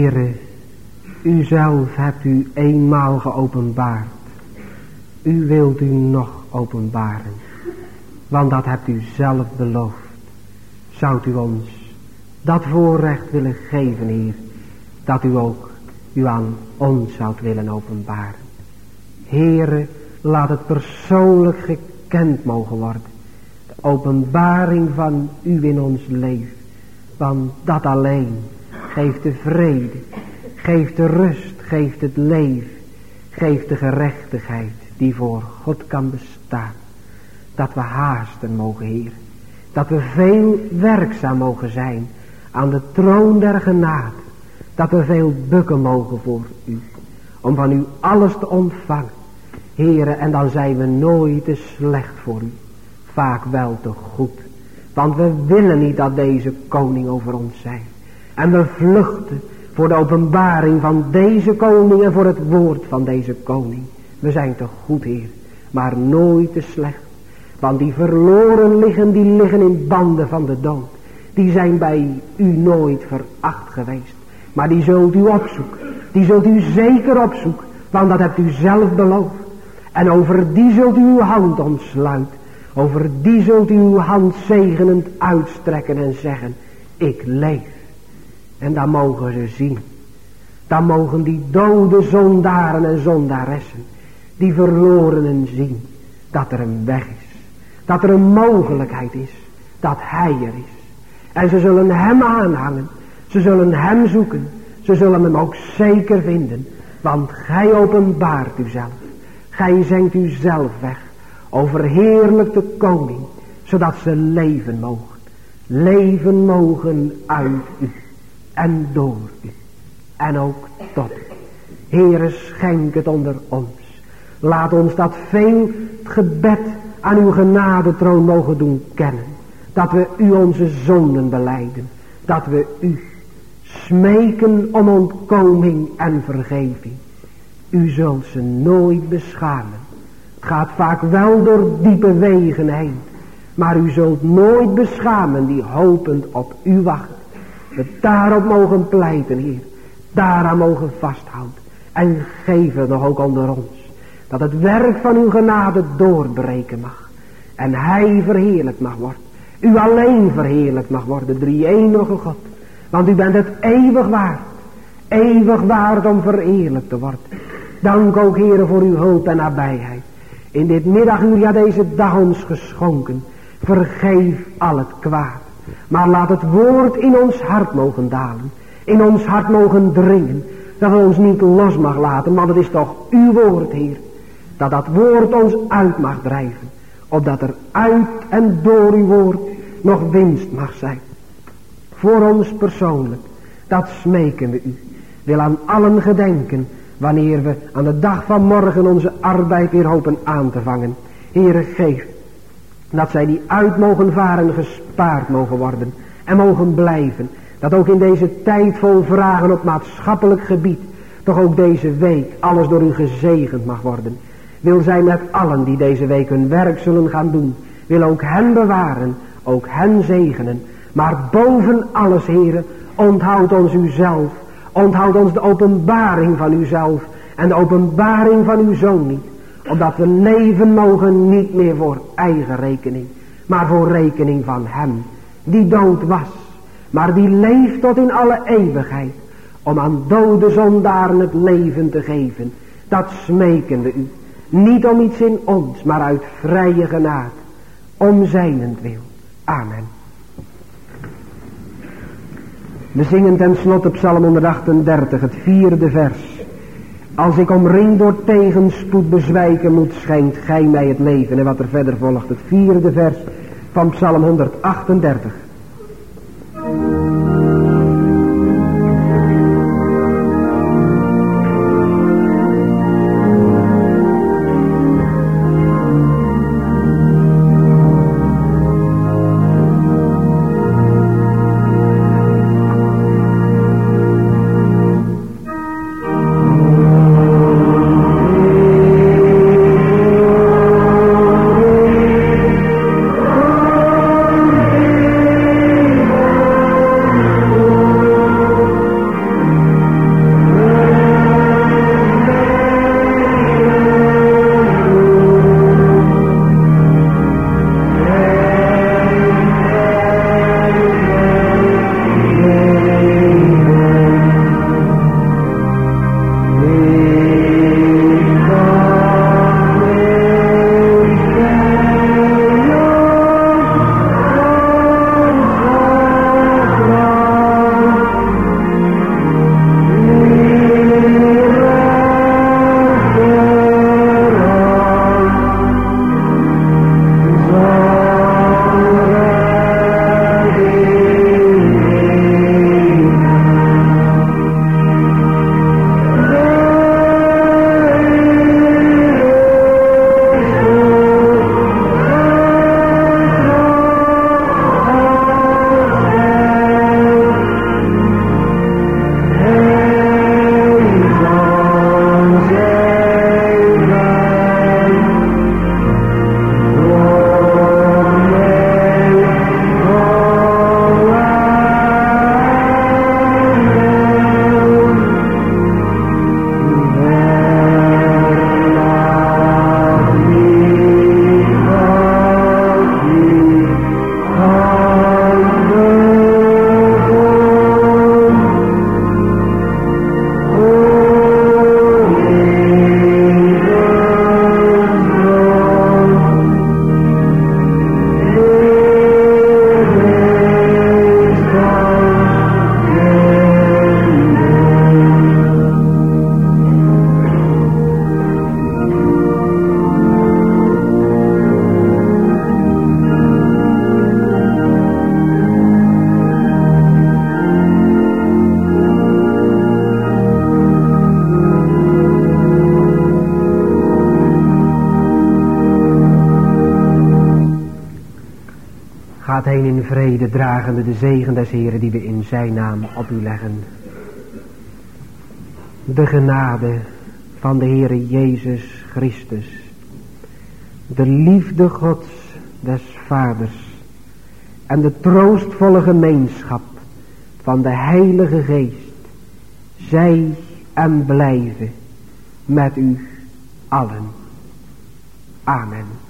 Heere, u zelf hebt u eenmaal geopenbaard. U wilt u nog openbaren, want dat hebt u zelf beloofd. Zoudt u ons dat voorrecht willen geven, Heer, dat u ook u aan ons zoudt willen openbaren. Heere, laat het persoonlijk gekend mogen worden. De openbaring van u in ons leven. Want dat alleen geeft de vrede, geeft de rust, geeft het leven, geeft de gerechtigheid die voor God kan bestaan. Dat we haasten mogen, Heer. Dat we veel werkzaam mogen zijn aan de troon der genade. Dat we veel bukken mogen voor u. Om van u alles te ontvangen. Heere, en dan zijn we nooit te slecht voor u. Vaak wel te goed. Want we willen niet dat deze koning over ons zijn. En we vluchten voor de openbaring van deze koning en voor het woord van deze koning. We zijn te goed, Heer, maar nooit te slecht. Want die verloren liggen, die liggen in banden van de dood. Die zijn bij u nooit veracht geweest. Maar die zult u opzoeken. Die zult u zeker opzoeken. Want dat hebt u zelf beloofd. En over die zult u uw hand ontsluiten. Over die zult u uw hand zegenend uitstrekken en zeggen, ik leef. En dan mogen ze zien. Dan mogen die dode zondaren en zondaressen, die verlorenen zien, dat er een weg is. Dat er een mogelijkheid is. Dat hij er is. En ze zullen hem aanhangen. Ze zullen hem zoeken. Ze zullen hem ook zeker vinden. Want gij openbaart uzelf. Gij zengt uzelf weg. Overheerlijk de koning. Zodat ze leven mogen. Leven mogen uit u. En door u. En ook tot u. Heere, schenk het onder ons. Laat ons dat veel gebed aan uw genadetroon mogen doen kennen. Dat we u onze zonden belijden. Dat we u smeken om ontkoming en vergeving. U zult ze nooit beschamen. Het gaat vaak wel door diepe wegen heen. Maar u zult nooit beschamen die hopend op u wachten. We daarop mogen pleiten, Heer. Daaraan mogen vasthouden. En geef het nog ook onder ons. Dat het werk van uw genade doorbreken mag. En hij verheerlijk mag worden. U alleen verheerlijk mag worden, drie-enige God. Want u bent het eeuwig waard. Eeuwig waard om verheerlijk te worden. Dank ook, Heere, voor uw hulp en nabijheid. In dit middaguur, ja, deze dag ons geschonken. Vergeef al het kwaad. Maar laat het woord in ons hart mogen dalen. In ons hart mogen dringen. Dat het ons niet los mag laten. Want het is toch uw woord, Heer. Dat dat woord ons uit mag drijven. Opdat er uit en door uw woord nog winst mag zijn. Voor ons persoonlijk. Dat smeken we u. Wil aan allen gedenken. Wanneer we aan de dag van morgen onze arbeid weer hopen aan te vangen. Heere, geef. Dat zij die uit mogen varen gespaard mogen worden. En mogen blijven. Dat ook in deze tijd vol vragen op maatschappelijk gebied. Toch ook deze week alles door u gezegend mag worden. Wil zij met allen die deze week hun werk zullen gaan doen. Wil ook hen bewaren. Ook hen zegenen. Maar boven alles, Heere, onthoud ons uzelf. Onthoud ons de openbaring van uzelf. En de openbaring van uw Zoon niet. Opdat we leven mogen niet meer voor eigen rekening. Maar voor rekening van hem. Die dood was. Maar die leeft tot in alle eeuwigheid. Om aan dode zondaren het leven te geven. Dat smeken we u. Niet om iets in ons, maar uit vrije genade. Om zijnentwil. Amen. We zingen ten slotte Psalm 138, het 4e vers. Als ik omringd door tegenspoed bezwijken moet, schenkt gij mij het leven. En wat er verder volgt, het 4e vers van Psalm 138. zijn in vrede dragende de zegen des Heren die we in zijn naam op u leggen. De genade van de Heere Jezus Christus, de liefde Gods des Vaders en de troostvolle gemeenschap van de Heilige Geest, zij en blijven met u allen. Amen.